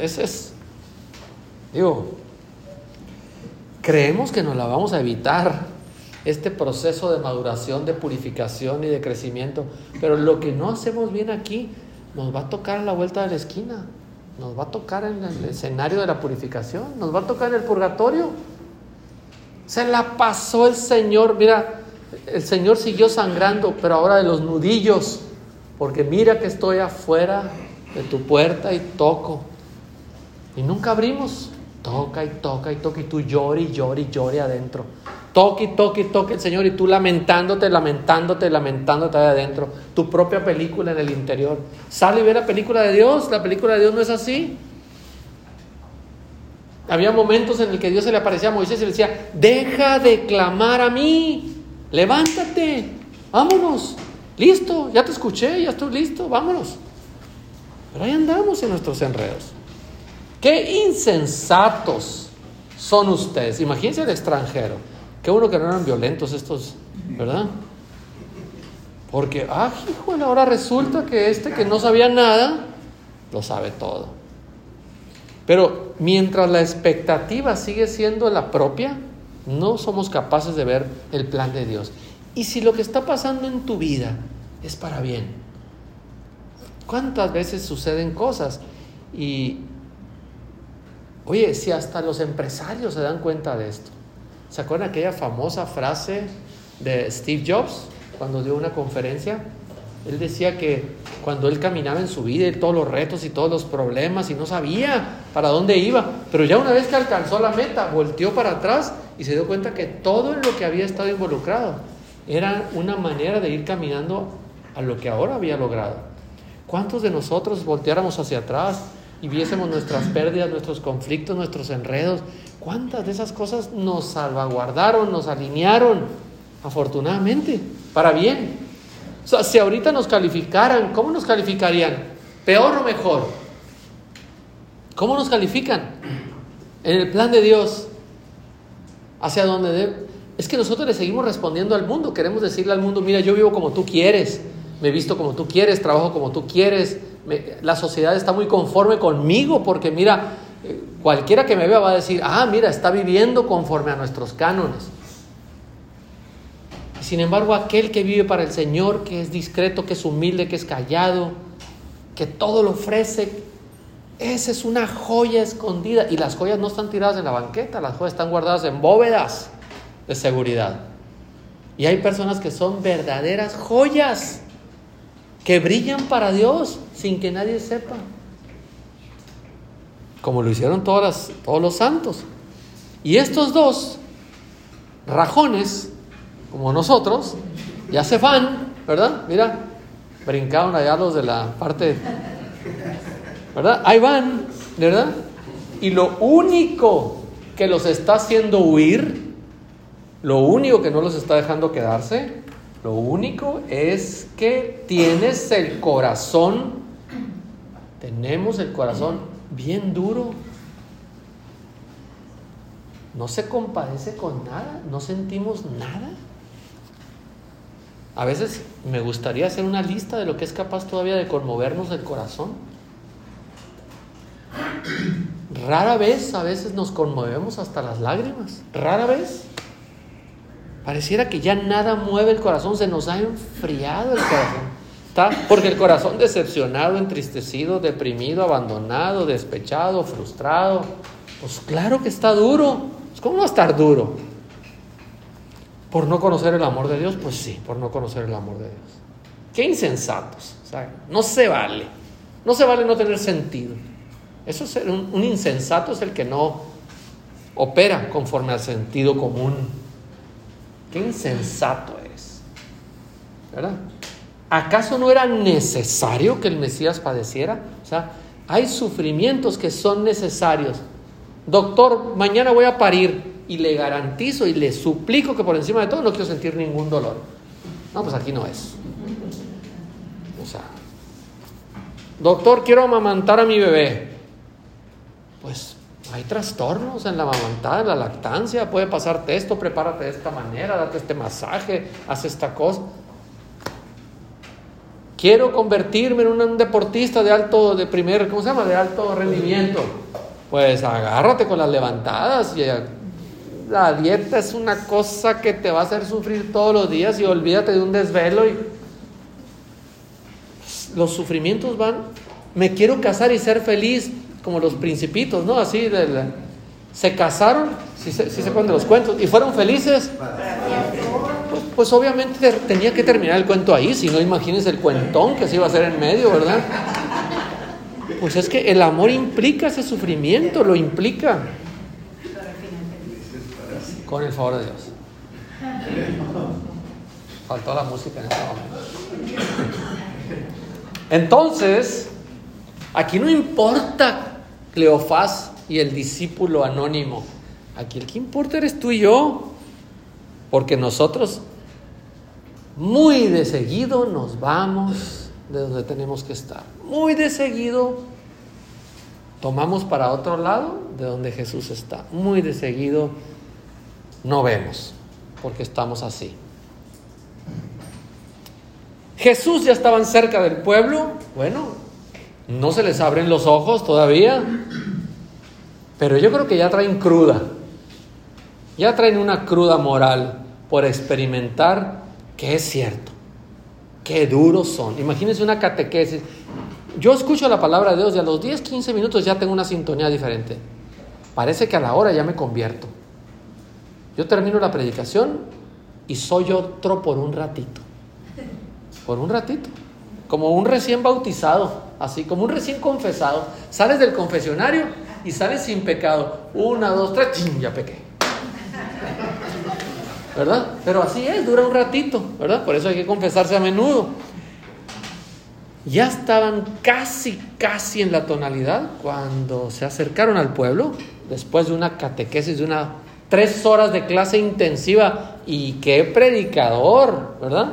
Creemos que nos la vamos a evitar, este proceso de maduración, de purificación y de crecimiento, pero lo que no hacemos bien aquí nos va a tocar a la vuelta de la esquina, nos va a tocar en el escenario de la purificación, nos va a tocar en el purgatorio. Se la pasó el Señor, mira, el Señor siguió sangrando, pero ahora de los nudillos, porque mira que estoy afuera de tu puerta y toco, y nunca abrimos. Toca y toca y toca, y tú llore y llore y llore adentro. Toque y toque y toque el Señor, y tú lamentándote ahí adentro. Tu propia película en el interior. Sale y ve la película de Dios. La película de Dios no es así. Había momentos en el que Dios se le aparecía a Moisés y le decía: deja de clamar a mí, levántate, vámonos, listo, ya te escuché, ya estoy listo, vámonos. Pero ahí andamos en nuestros enredos. ¡Qué insensatos son ustedes! Imagínense el extranjero. Qué bueno que no eran violentos estos, ¿verdad? Porque, híjole, ahora resulta que que no sabía nada, lo sabe todo. Pero mientras la expectativa sigue siendo la propia, no somos capaces de ver el plan de Dios. Y si lo que está pasando en tu vida es para bien, ¿cuántas veces suceden cosas? Y oye, si hasta los empresarios se dan cuenta de esto. ¿Se acuerdan aquella famosa frase de Steve Jobs cuando dio una conferencia? Él decía que cuando él caminaba en su vida y todos los retos y todos los problemas y no sabía para dónde iba, pero ya una vez que alcanzó la meta, volteó para atrás y se dio cuenta que todo en lo que había estado involucrado era una manera de ir caminando a lo que ahora había logrado. ¿Cuántos de nosotros volteáramos hacia atrás y viésemos nuestras pérdidas, nuestros conflictos, nuestros enredos, ¿cuántas de esas cosas nos salvaguardaron, nos alinearon, afortunadamente, para bien? O sea, si ahorita nos calificaran, ¿cómo nos calificarían? ¿Peor o mejor? ¿Cómo nos califican? En el plan de Dios, ¿hacia dónde debe? Es que nosotros le seguimos respondiendo al mundo. Queremos decirle al mundo, mira, yo vivo como tú quieres, me visto como tú quieres, trabajo como tú quieres, la sociedad está muy conforme conmigo, porque mira, cualquiera que me vea va a decir, mira, está viviendo conforme a nuestros cánones. Sin embargo, aquel que vive para el Señor, que es discreto, que es humilde, que es callado, que todo lo ofrece, esa es una joya escondida. Y las joyas no están tiradas en la banqueta, las joyas están guardadas en bóvedas de seguridad. Y hay personas que son verdaderas joyas, que brillan para Dios sin que nadie sepa, como lo hicieron todos los santos. Y estos dos rajones, como nosotros, ya se van, ¿verdad? Mira, brincaron allá los de la parte, ¿verdad? Ahí van, ¿verdad? Y lo único que los está haciendo huir, lo único que no los está dejando quedarse, lo único es que tenemos el corazón bien duro. No se compadece con nada, no sentimos nada. A veces me gustaría hacer una lista de lo que es capaz todavía de conmovernos el corazón. Rara vez, a veces nos conmovemos hasta las lágrimas. Rara vez. Pareciera que ya nada mueve el corazón, se nos ha enfriado el corazón. Porque el corazón decepcionado, entristecido, deprimido, abandonado, despechado, frustrado, pues claro que está duro. ¿Cómo no va a estar duro? ¿Por no conocer el amor de Dios? Pues sí, por no conocer el amor de Dios. ¡Qué insensatos! O sea, no se vale. No se vale no tener sentido. Eso es un insensato, es el que no opera conforme al sentido común. ¡Qué insensato eres! ¿Verdad? ¿Acaso no era necesario que el Mesías padeciera? O sea, hay sufrimientos que son necesarios. Doctor, mañana voy a parir y le garantizo y le suplico que por encima de todo no quiero sentir ningún dolor. No, pues aquí no es. O sea, doctor, quiero amamantar a mi bebé. Pues hay trastornos en la amamantada, en la lactancia. Puede pasarte esto, prepárate de esta manera, date este masaje, haz esta cosa. Quiero convertirme en un deportista de alto rendimiento. Pues agárrate con las levantadas. La dieta es una cosa que te va a hacer sufrir todos los días y olvídate de un desvelo. Y los sufrimientos van. Me quiero casar y ser feliz, como los principitos, ¿no? Así se casaron, si se ponen los cuentos, y fueron felices. Pues obviamente tenía que terminar el cuento ahí, si no, imagínense el cuentón que se iba a hacer en medio, ¿verdad? Pues es que el amor implica ese sufrimiento, lo implica. Con el favor de Dios. Faltó la música en este momento. Entonces, aquí no importa Cleofás y el discípulo anónimo. Aquí el que importa eres tú y yo. Porque nosotros muy de seguido nos vamos de donde tenemos que estar. Muy de seguido tomamos para otro lado de donde Jesús está. Muy de seguido no vemos porque estamos así. Jesús ya estaban cerca del pueblo. Bueno, no se les abren los ojos todavía, pero yo creo que ya traen cruda. Ya traen una cruda moral por experimentar que es cierto, qué duros son. Imagínense una catequesis. Yo escucho la palabra de Dios y a los 10, 15 minutos ya tengo una sintonía diferente. Parece que a la hora ya me convierto. Yo termino la predicación y soy otro por un ratito. Por un ratito. Como un recién bautizado, así como un recién confesado. Sales del confesionario y sales sin pecado. 1, 2, 3, ¡ching! Ya pequé. ¿Verdad? Pero así es, dura un ratito, ¿verdad? Por eso hay que confesarse a menudo. Ya estaban casi en la tonalidad cuando se acercaron al pueblo, después de una catequesis, de 3 horas de clase intensiva. Y qué predicador, ¿verdad?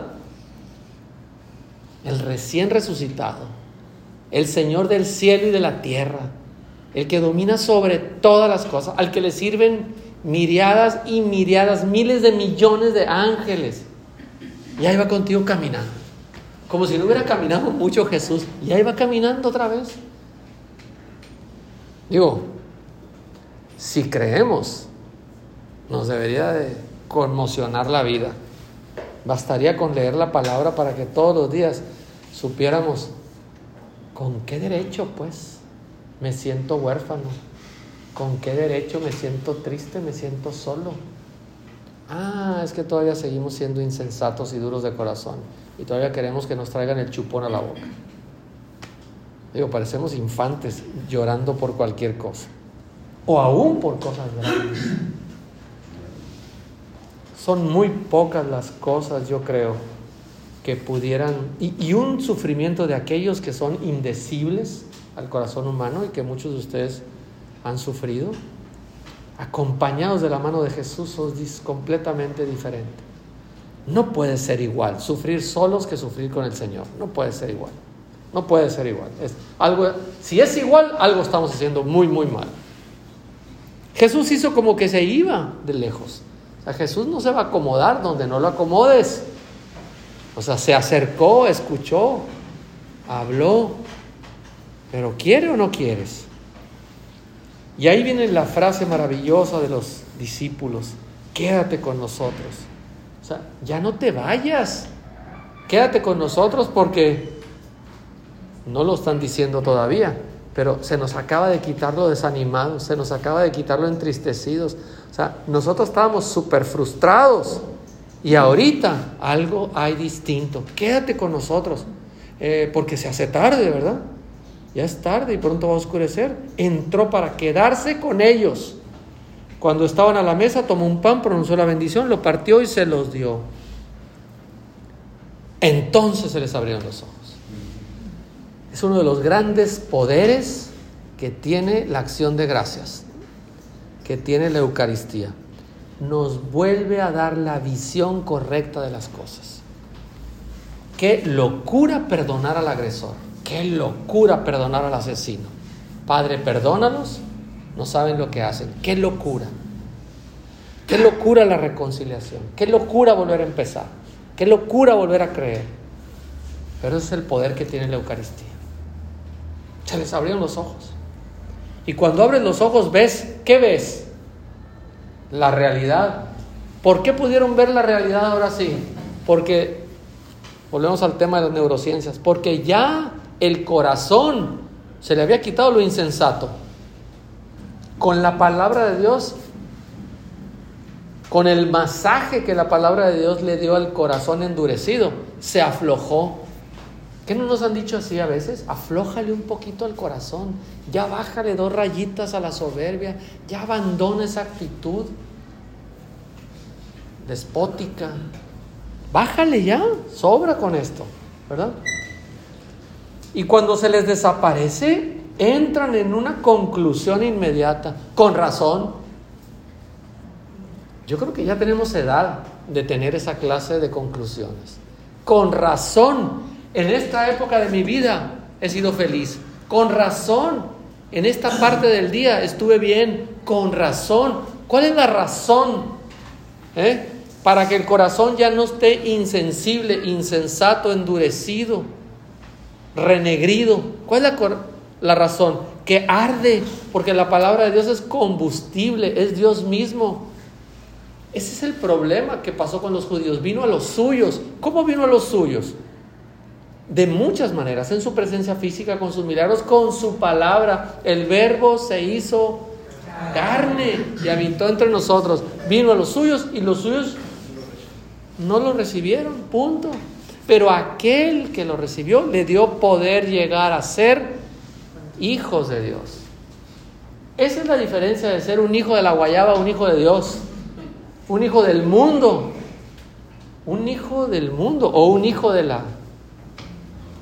El recién resucitado, el Señor del cielo y de la tierra, el que domina sobre todas las cosas, al que le sirven miriadas y miriadas, miles de millones de ángeles. Y ahí va contigo caminando, como si no hubiera caminado mucho Jesús, y ahí va caminando otra vez. Digo, si creemos, nos debería de conmocionar la vida. Bastaría con leer la palabra para que todos los días supiéramos con qué derecho pues me siento huérfano, con qué derecho me siento triste, me siento solo. Es que todavía seguimos siendo insensatos y duros de corazón, y todavía queremos que nos traigan el chupón a la boca. Digo, parecemos infantes llorando por cualquier cosa, o aún por cosas grandes. Son muy pocas las cosas, yo creo, que pudieran, y un sufrimiento de aquellos que son indecibles al corazón humano, y que muchos de ustedes han sufrido, acompañados de la mano de Jesús, es completamente diferente. No puede ser igual sufrir solos que sufrir con el Señor. No puede ser igual. No puede ser igual. Si es igual, algo estamos haciendo muy mal. Jesús hizo como que se iba de lejos. O sea, Jesús no se va a acomodar donde no lo acomodes. O sea, se acercó, escuchó, habló. Pero ¿quiere o no quieres? Y ahí viene la frase maravillosa de los discípulos: quédate con nosotros. O sea, ya no te vayas, quédate con nosotros, porque no lo están diciendo todavía, pero se nos acaba de quitar lo desanimados, se nos acaba de quitar lo entristecidos. O sea, nosotros estábamos súper frustrados, y ahorita algo hay distinto. Quédate con nosotros, porque se hace tarde, ¿verdad? Ya es tarde y pronto va a oscurecer. Entró para quedarse con ellos. Cuando estaban a la mesa, tomó un pan, pronunció la bendición, lo partió y se los dio. Entonces se les abrieron los ojos. Es uno de los grandes poderes que tiene la acción de gracias, que tiene la Eucaristía. Nos vuelve a dar la visión correcta de las cosas. Qué locura perdonar al agresor. Qué locura perdonar al asesino. Padre, perdónalos, no saben lo que hacen. Qué locura. Qué locura la reconciliación. Qué locura volver a empezar. Qué locura volver a creer. Pero ese es el poder que tiene la Eucaristía. Se les abrieron los ojos. Y cuando abres los ojos, ves, ¿qué ves? La realidad. ¿Por qué pudieron ver la realidad ahora sí? Porque, volvemos al tema de las neurociencias, porque ya el corazón se le había quitado lo insensato. Con la palabra de Dios, con el masaje que la palabra de Dios le dio al corazón endurecido, se aflojó. ¿Qué no nos han dicho así a veces? Aflójale un poquito al corazón, ya bájale 2 rayitas a la soberbia, ya abandona esa actitud despótica, bájale ya, sobra con esto, ¿verdad? Y cuando se les desaparece, entran en una conclusión inmediata, con razón. Yo creo que ya tenemos edad de tener esa clase de conclusiones. Con razón, en esta época de mi vida he sido feliz. Con razón, en esta parte del día estuve bien. Con razón. ¿Cuál es la razón? Para que el corazón ya no esté insensible, insensato, endurecido, renegrido. ¿Cuál es la razón? Que arde, porque la palabra de Dios es combustible, es Dios mismo. Ese es el problema que pasó con los judíos. Vino a los suyos. ¿Cómo vino a los suyos? De muchas maneras, en su presencia física, con sus milagros, con su palabra. El Verbo se hizo carne y habitó entre nosotros. Vino a los suyos y los suyos no lo recibieron, punto. Pero aquel que lo recibió le dio poder llegar a ser hijos de Dios. Esa es la diferencia de ser un hijo de la guayaba a un hijo de Dios. Un hijo del mundo. Un hijo del mundo o un hijo de la...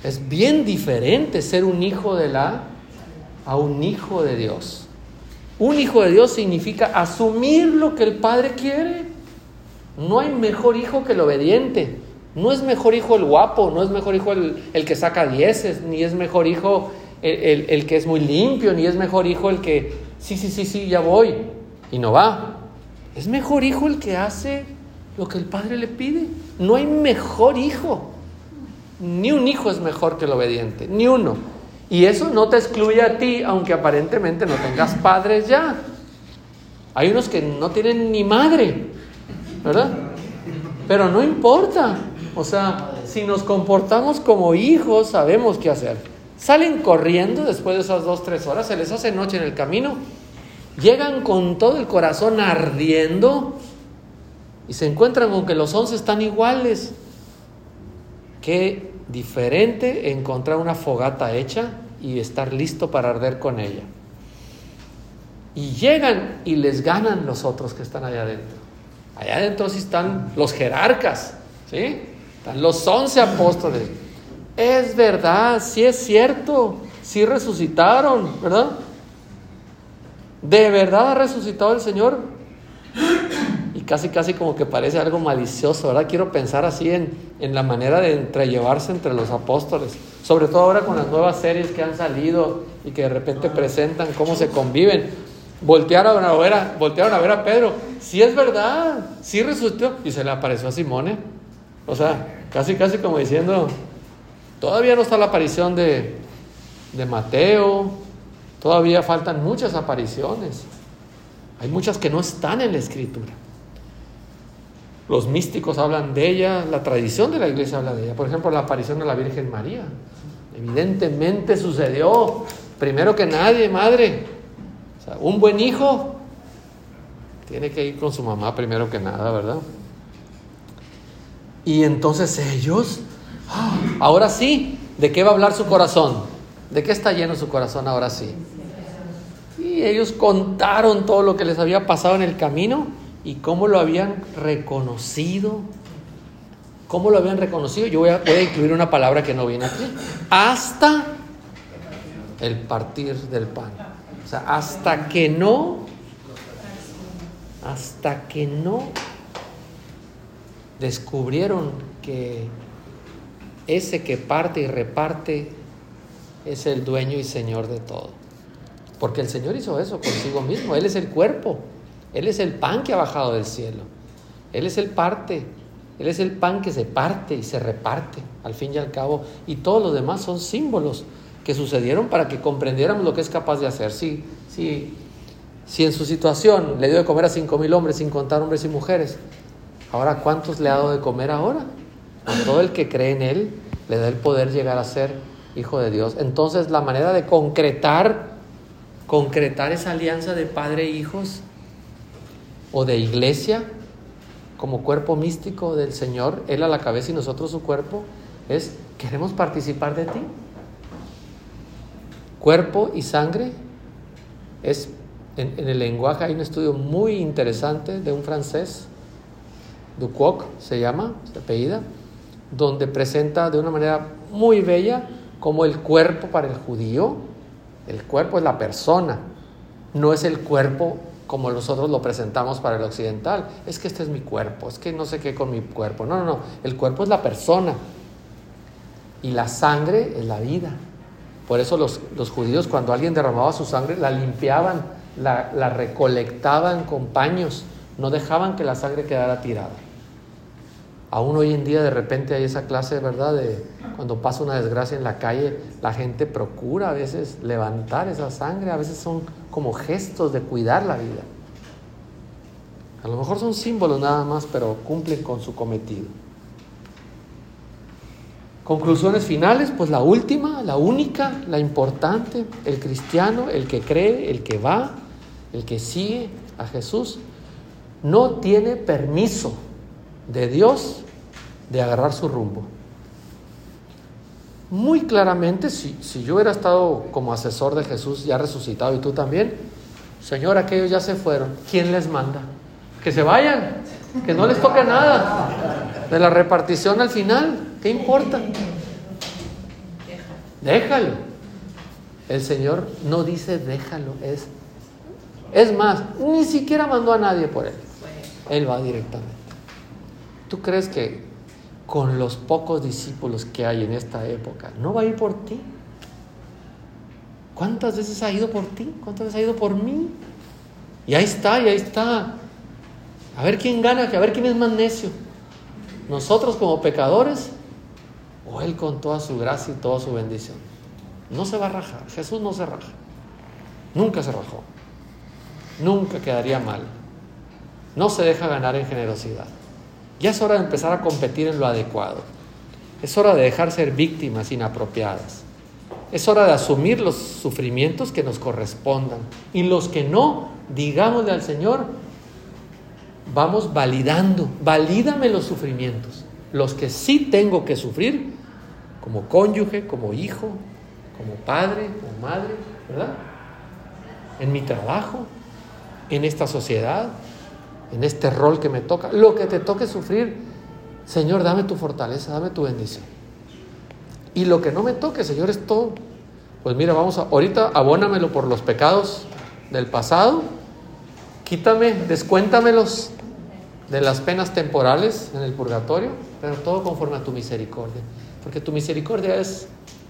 Es bien diferente ser un hijo a un hijo de Dios. Un hijo de Dios significa asumir lo que el Padre quiere. No hay mejor hijo que el obediente. No es mejor hijo el guapo, no es mejor hijo el que saca 10, ni es mejor hijo el que es muy limpio, ni es mejor hijo el que sí, ya voy y no va. Es mejor hijo el que hace lo que el Padre le pide. No hay mejor hijo. Ni un hijo es mejor que el obediente, ni uno. Y eso no te excluye a ti, aunque aparentemente no tengas padres ya. Hay unos que no tienen ni madre, ¿verdad? Pero no importa. O sea, si nos comportamos como hijos, sabemos qué hacer. Salen corriendo después de esas 2-3 horas, se les hace noche en el camino, llegan con todo el corazón ardiendo y se encuentran con que los 11 están iguales. Qué diferente encontrar una fogata hecha y estar listo para arder con ella. Y llegan y les ganan los otros que están allá adentro. Allá adentro sí están los jerarcas, ¿sí? Están los 11 apóstoles. Es verdad, sí es cierto, sí resucitaron, ¿verdad? ¿De verdad ha resucitado el Señor? Y casi como que parece algo malicioso, ¿verdad? Quiero pensar así en la manera de entrellevarse entre los apóstoles, sobre todo ahora con las nuevas series que han salido y que de repente presentan cómo se conviven. Voltearon a ver a Pedro. Sí es verdad, sí resucitó. Y se le apareció a Simón, O sea, casi como diciendo, todavía no está la aparición de Mateo, todavía faltan muchas apariciones. Hay muchas que no están en la Escritura. Los místicos hablan de ella, la tradición de la iglesia habla de ella. Por ejemplo, la aparición de la Virgen María. Evidentemente sucedió, primero que nadie, madre. O sea, un buen hijo tiene que ir con su mamá primero que nada, ¿verdad? Y entonces ellos, ahora sí, ¿de qué va a hablar su corazón? ¿De qué está lleno su corazón ahora sí? Y ellos contaron todo lo que les había pasado en el camino y cómo lo habían reconocido. ¿Cómo lo habían reconocido? Yo voy a incluir una palabra que no viene aquí. Hasta el partir del pan. O sea, hasta que no descubrieron que ese que parte y reparte es el dueño y señor de todo. Porque el Señor hizo eso consigo mismo. Él es el cuerpo. Él es el pan que ha bajado del cielo. Él es el Él es el pan que se parte y se reparte, al fin y al cabo. Y todos los demás son símbolos que sucedieron para que comprendiéramos lo que es capaz de hacer. Si en su situación le dio de comer a 5,000 hombres, sin contar hombres y mujeres, ahora ¿cuántos le ha dado de comer ahora? A todo el que cree en Él le da el poder llegar a ser hijo de Dios. Entonces la manera de concretar esa alianza de padre e hijos o de iglesia como cuerpo místico del Señor, Él a la cabeza y nosotros su cuerpo, es: ¿queremos participar de ti? Cuerpo y sangre es, en el lenguaje hay un estudio muy interesante de un francés, Ducoc se llama, se apellida, donde presenta de una manera muy bella como el cuerpo para el judío, el cuerpo es la persona, no es el cuerpo como nosotros lo presentamos para el occidental. Es que este es mi cuerpo, es que no sé qué con mi cuerpo. No, el cuerpo es la persona y la sangre es la vida. Por eso los judíos, cuando alguien derramaba su sangre, la limpiaban, la recolectaban con paños, no dejaban que la sangre quedara tirada. Aún hoy en día de repente hay esa clase, ¿verdad?, de cuando pasa una desgracia en la calle, la gente procura a veces levantar esa sangre, a veces son como gestos de cuidar la vida. A lo mejor son símbolos nada más, pero cumplen con su cometido. Conclusiones finales, pues la última, la única, la importante: el cristiano, el que cree, el que va, el que sigue a Jesús, no tiene permiso de Dios de agarrar su rumbo. Muy claramente, si yo hubiera estado como asesor de Jesús ya resucitado y tú también, Señor, aquellos ya se fueron, ¿quién les manda? Que se vayan, que no les toque nada de la repartición al final, ¿qué importa? déjalo. El Señor no dice déjalo, es más, ni siquiera mandó a nadie por él. Él va directamente. ¿Tú crees que con los pocos discípulos que hay en esta época no va a ir por ti? ¿Cuántas veces ha ido por ti? ¿Cuántas veces ha ido por mí? Y ahí está, y ahí está. A ver quién gana, a ver quién es más necio. Nosotros como pecadores, o Él con toda su gracia y toda su bendición. No se va a rajar. Jesús no se raja. Nunca se rajó. Nunca quedaría mal. No se deja ganar en generosidad. Ya es hora de empezar a competir en lo adecuado. Es hora de dejar ser víctimas inapropiadas. Es hora de asumir los sufrimientos que nos correspondan. Y los que no, digámosle al Señor, vamos validando. Valídame los sufrimientos. Los que sí tengo que sufrir, como cónyuge, como hijo, como padre, como madre, ¿verdad? En mi trabajo, en esta sociedad, en este rol que me toca, lo que te toque sufrir, Señor, dame tu fortaleza, dame tu bendición. Y lo que no me toque, Señor, es todo. Pues mira, ahorita abónamelo por los pecados del pasado, quítame, descuéntamelos de las penas temporales en el purgatorio, pero todo conforme a tu misericordia, porque tu misericordia es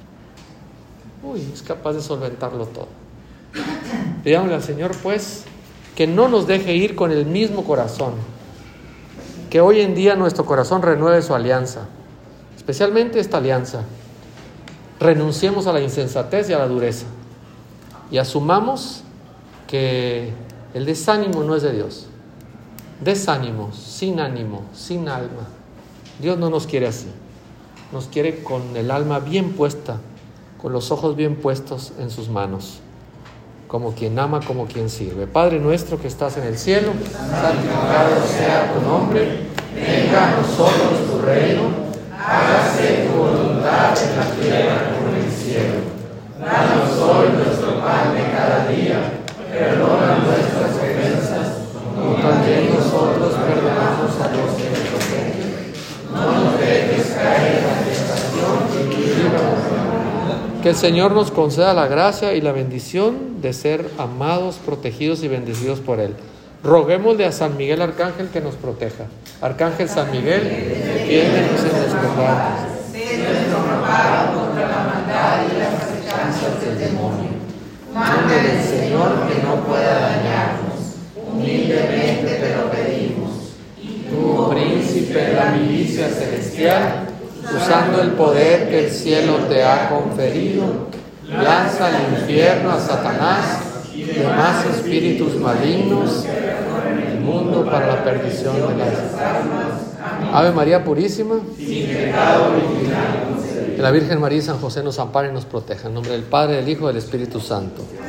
capaz de solventarlo todo. Pidámosle al Señor, pues, que no nos deje ir con el mismo corazón, que hoy en día nuestro corazón renueve su alianza, especialmente esta alianza. Renunciemos a la insensatez y a la dureza y asumamos que el desánimo no es de Dios. Desánimo, sin ánimo, sin alma. Dios no nos quiere así. Nos quiere con el alma bien puesta, con los ojos bien puestos en sus manos, como quien ama, como quien sirve. Padre nuestro que estás en el cielo, santificado sea tu nombre. Venga a nosotros tu reino. Hágase tu voluntad en la tierra como en el cielo. Danos hoy nuestro pan de cada día. Perdona nuestras ofensas, como también nosotros perdonamos a los que nos ofenden. No nos dejes caer en la tentación y líbranos del mal. Que el Señor nos conceda la gracia y la bendición de ser amados, protegidos y bendecidos por Él. Roguémosle a San Miguel Arcángel que nos proteja. Arcángel San Miguel, defiéndenos en los combates. Sé nuestro amparo contra la maldad y las acechanzas del demonio. Manda del Señor que no pueda dañarnos. Humildemente te lo pedimos. Y Tú, príncipe de la milicia celestial, usando el poder que el cielo te ha conferido, lanza al infierno a Satanás y demás espíritus malignos del mundo para la perdición de las almas. Ave María Purísima, sin pecado original. que la Virgen María y San José nos amparen y nos protejan. En nombre del Padre, del Hijo y del Espíritu Santo.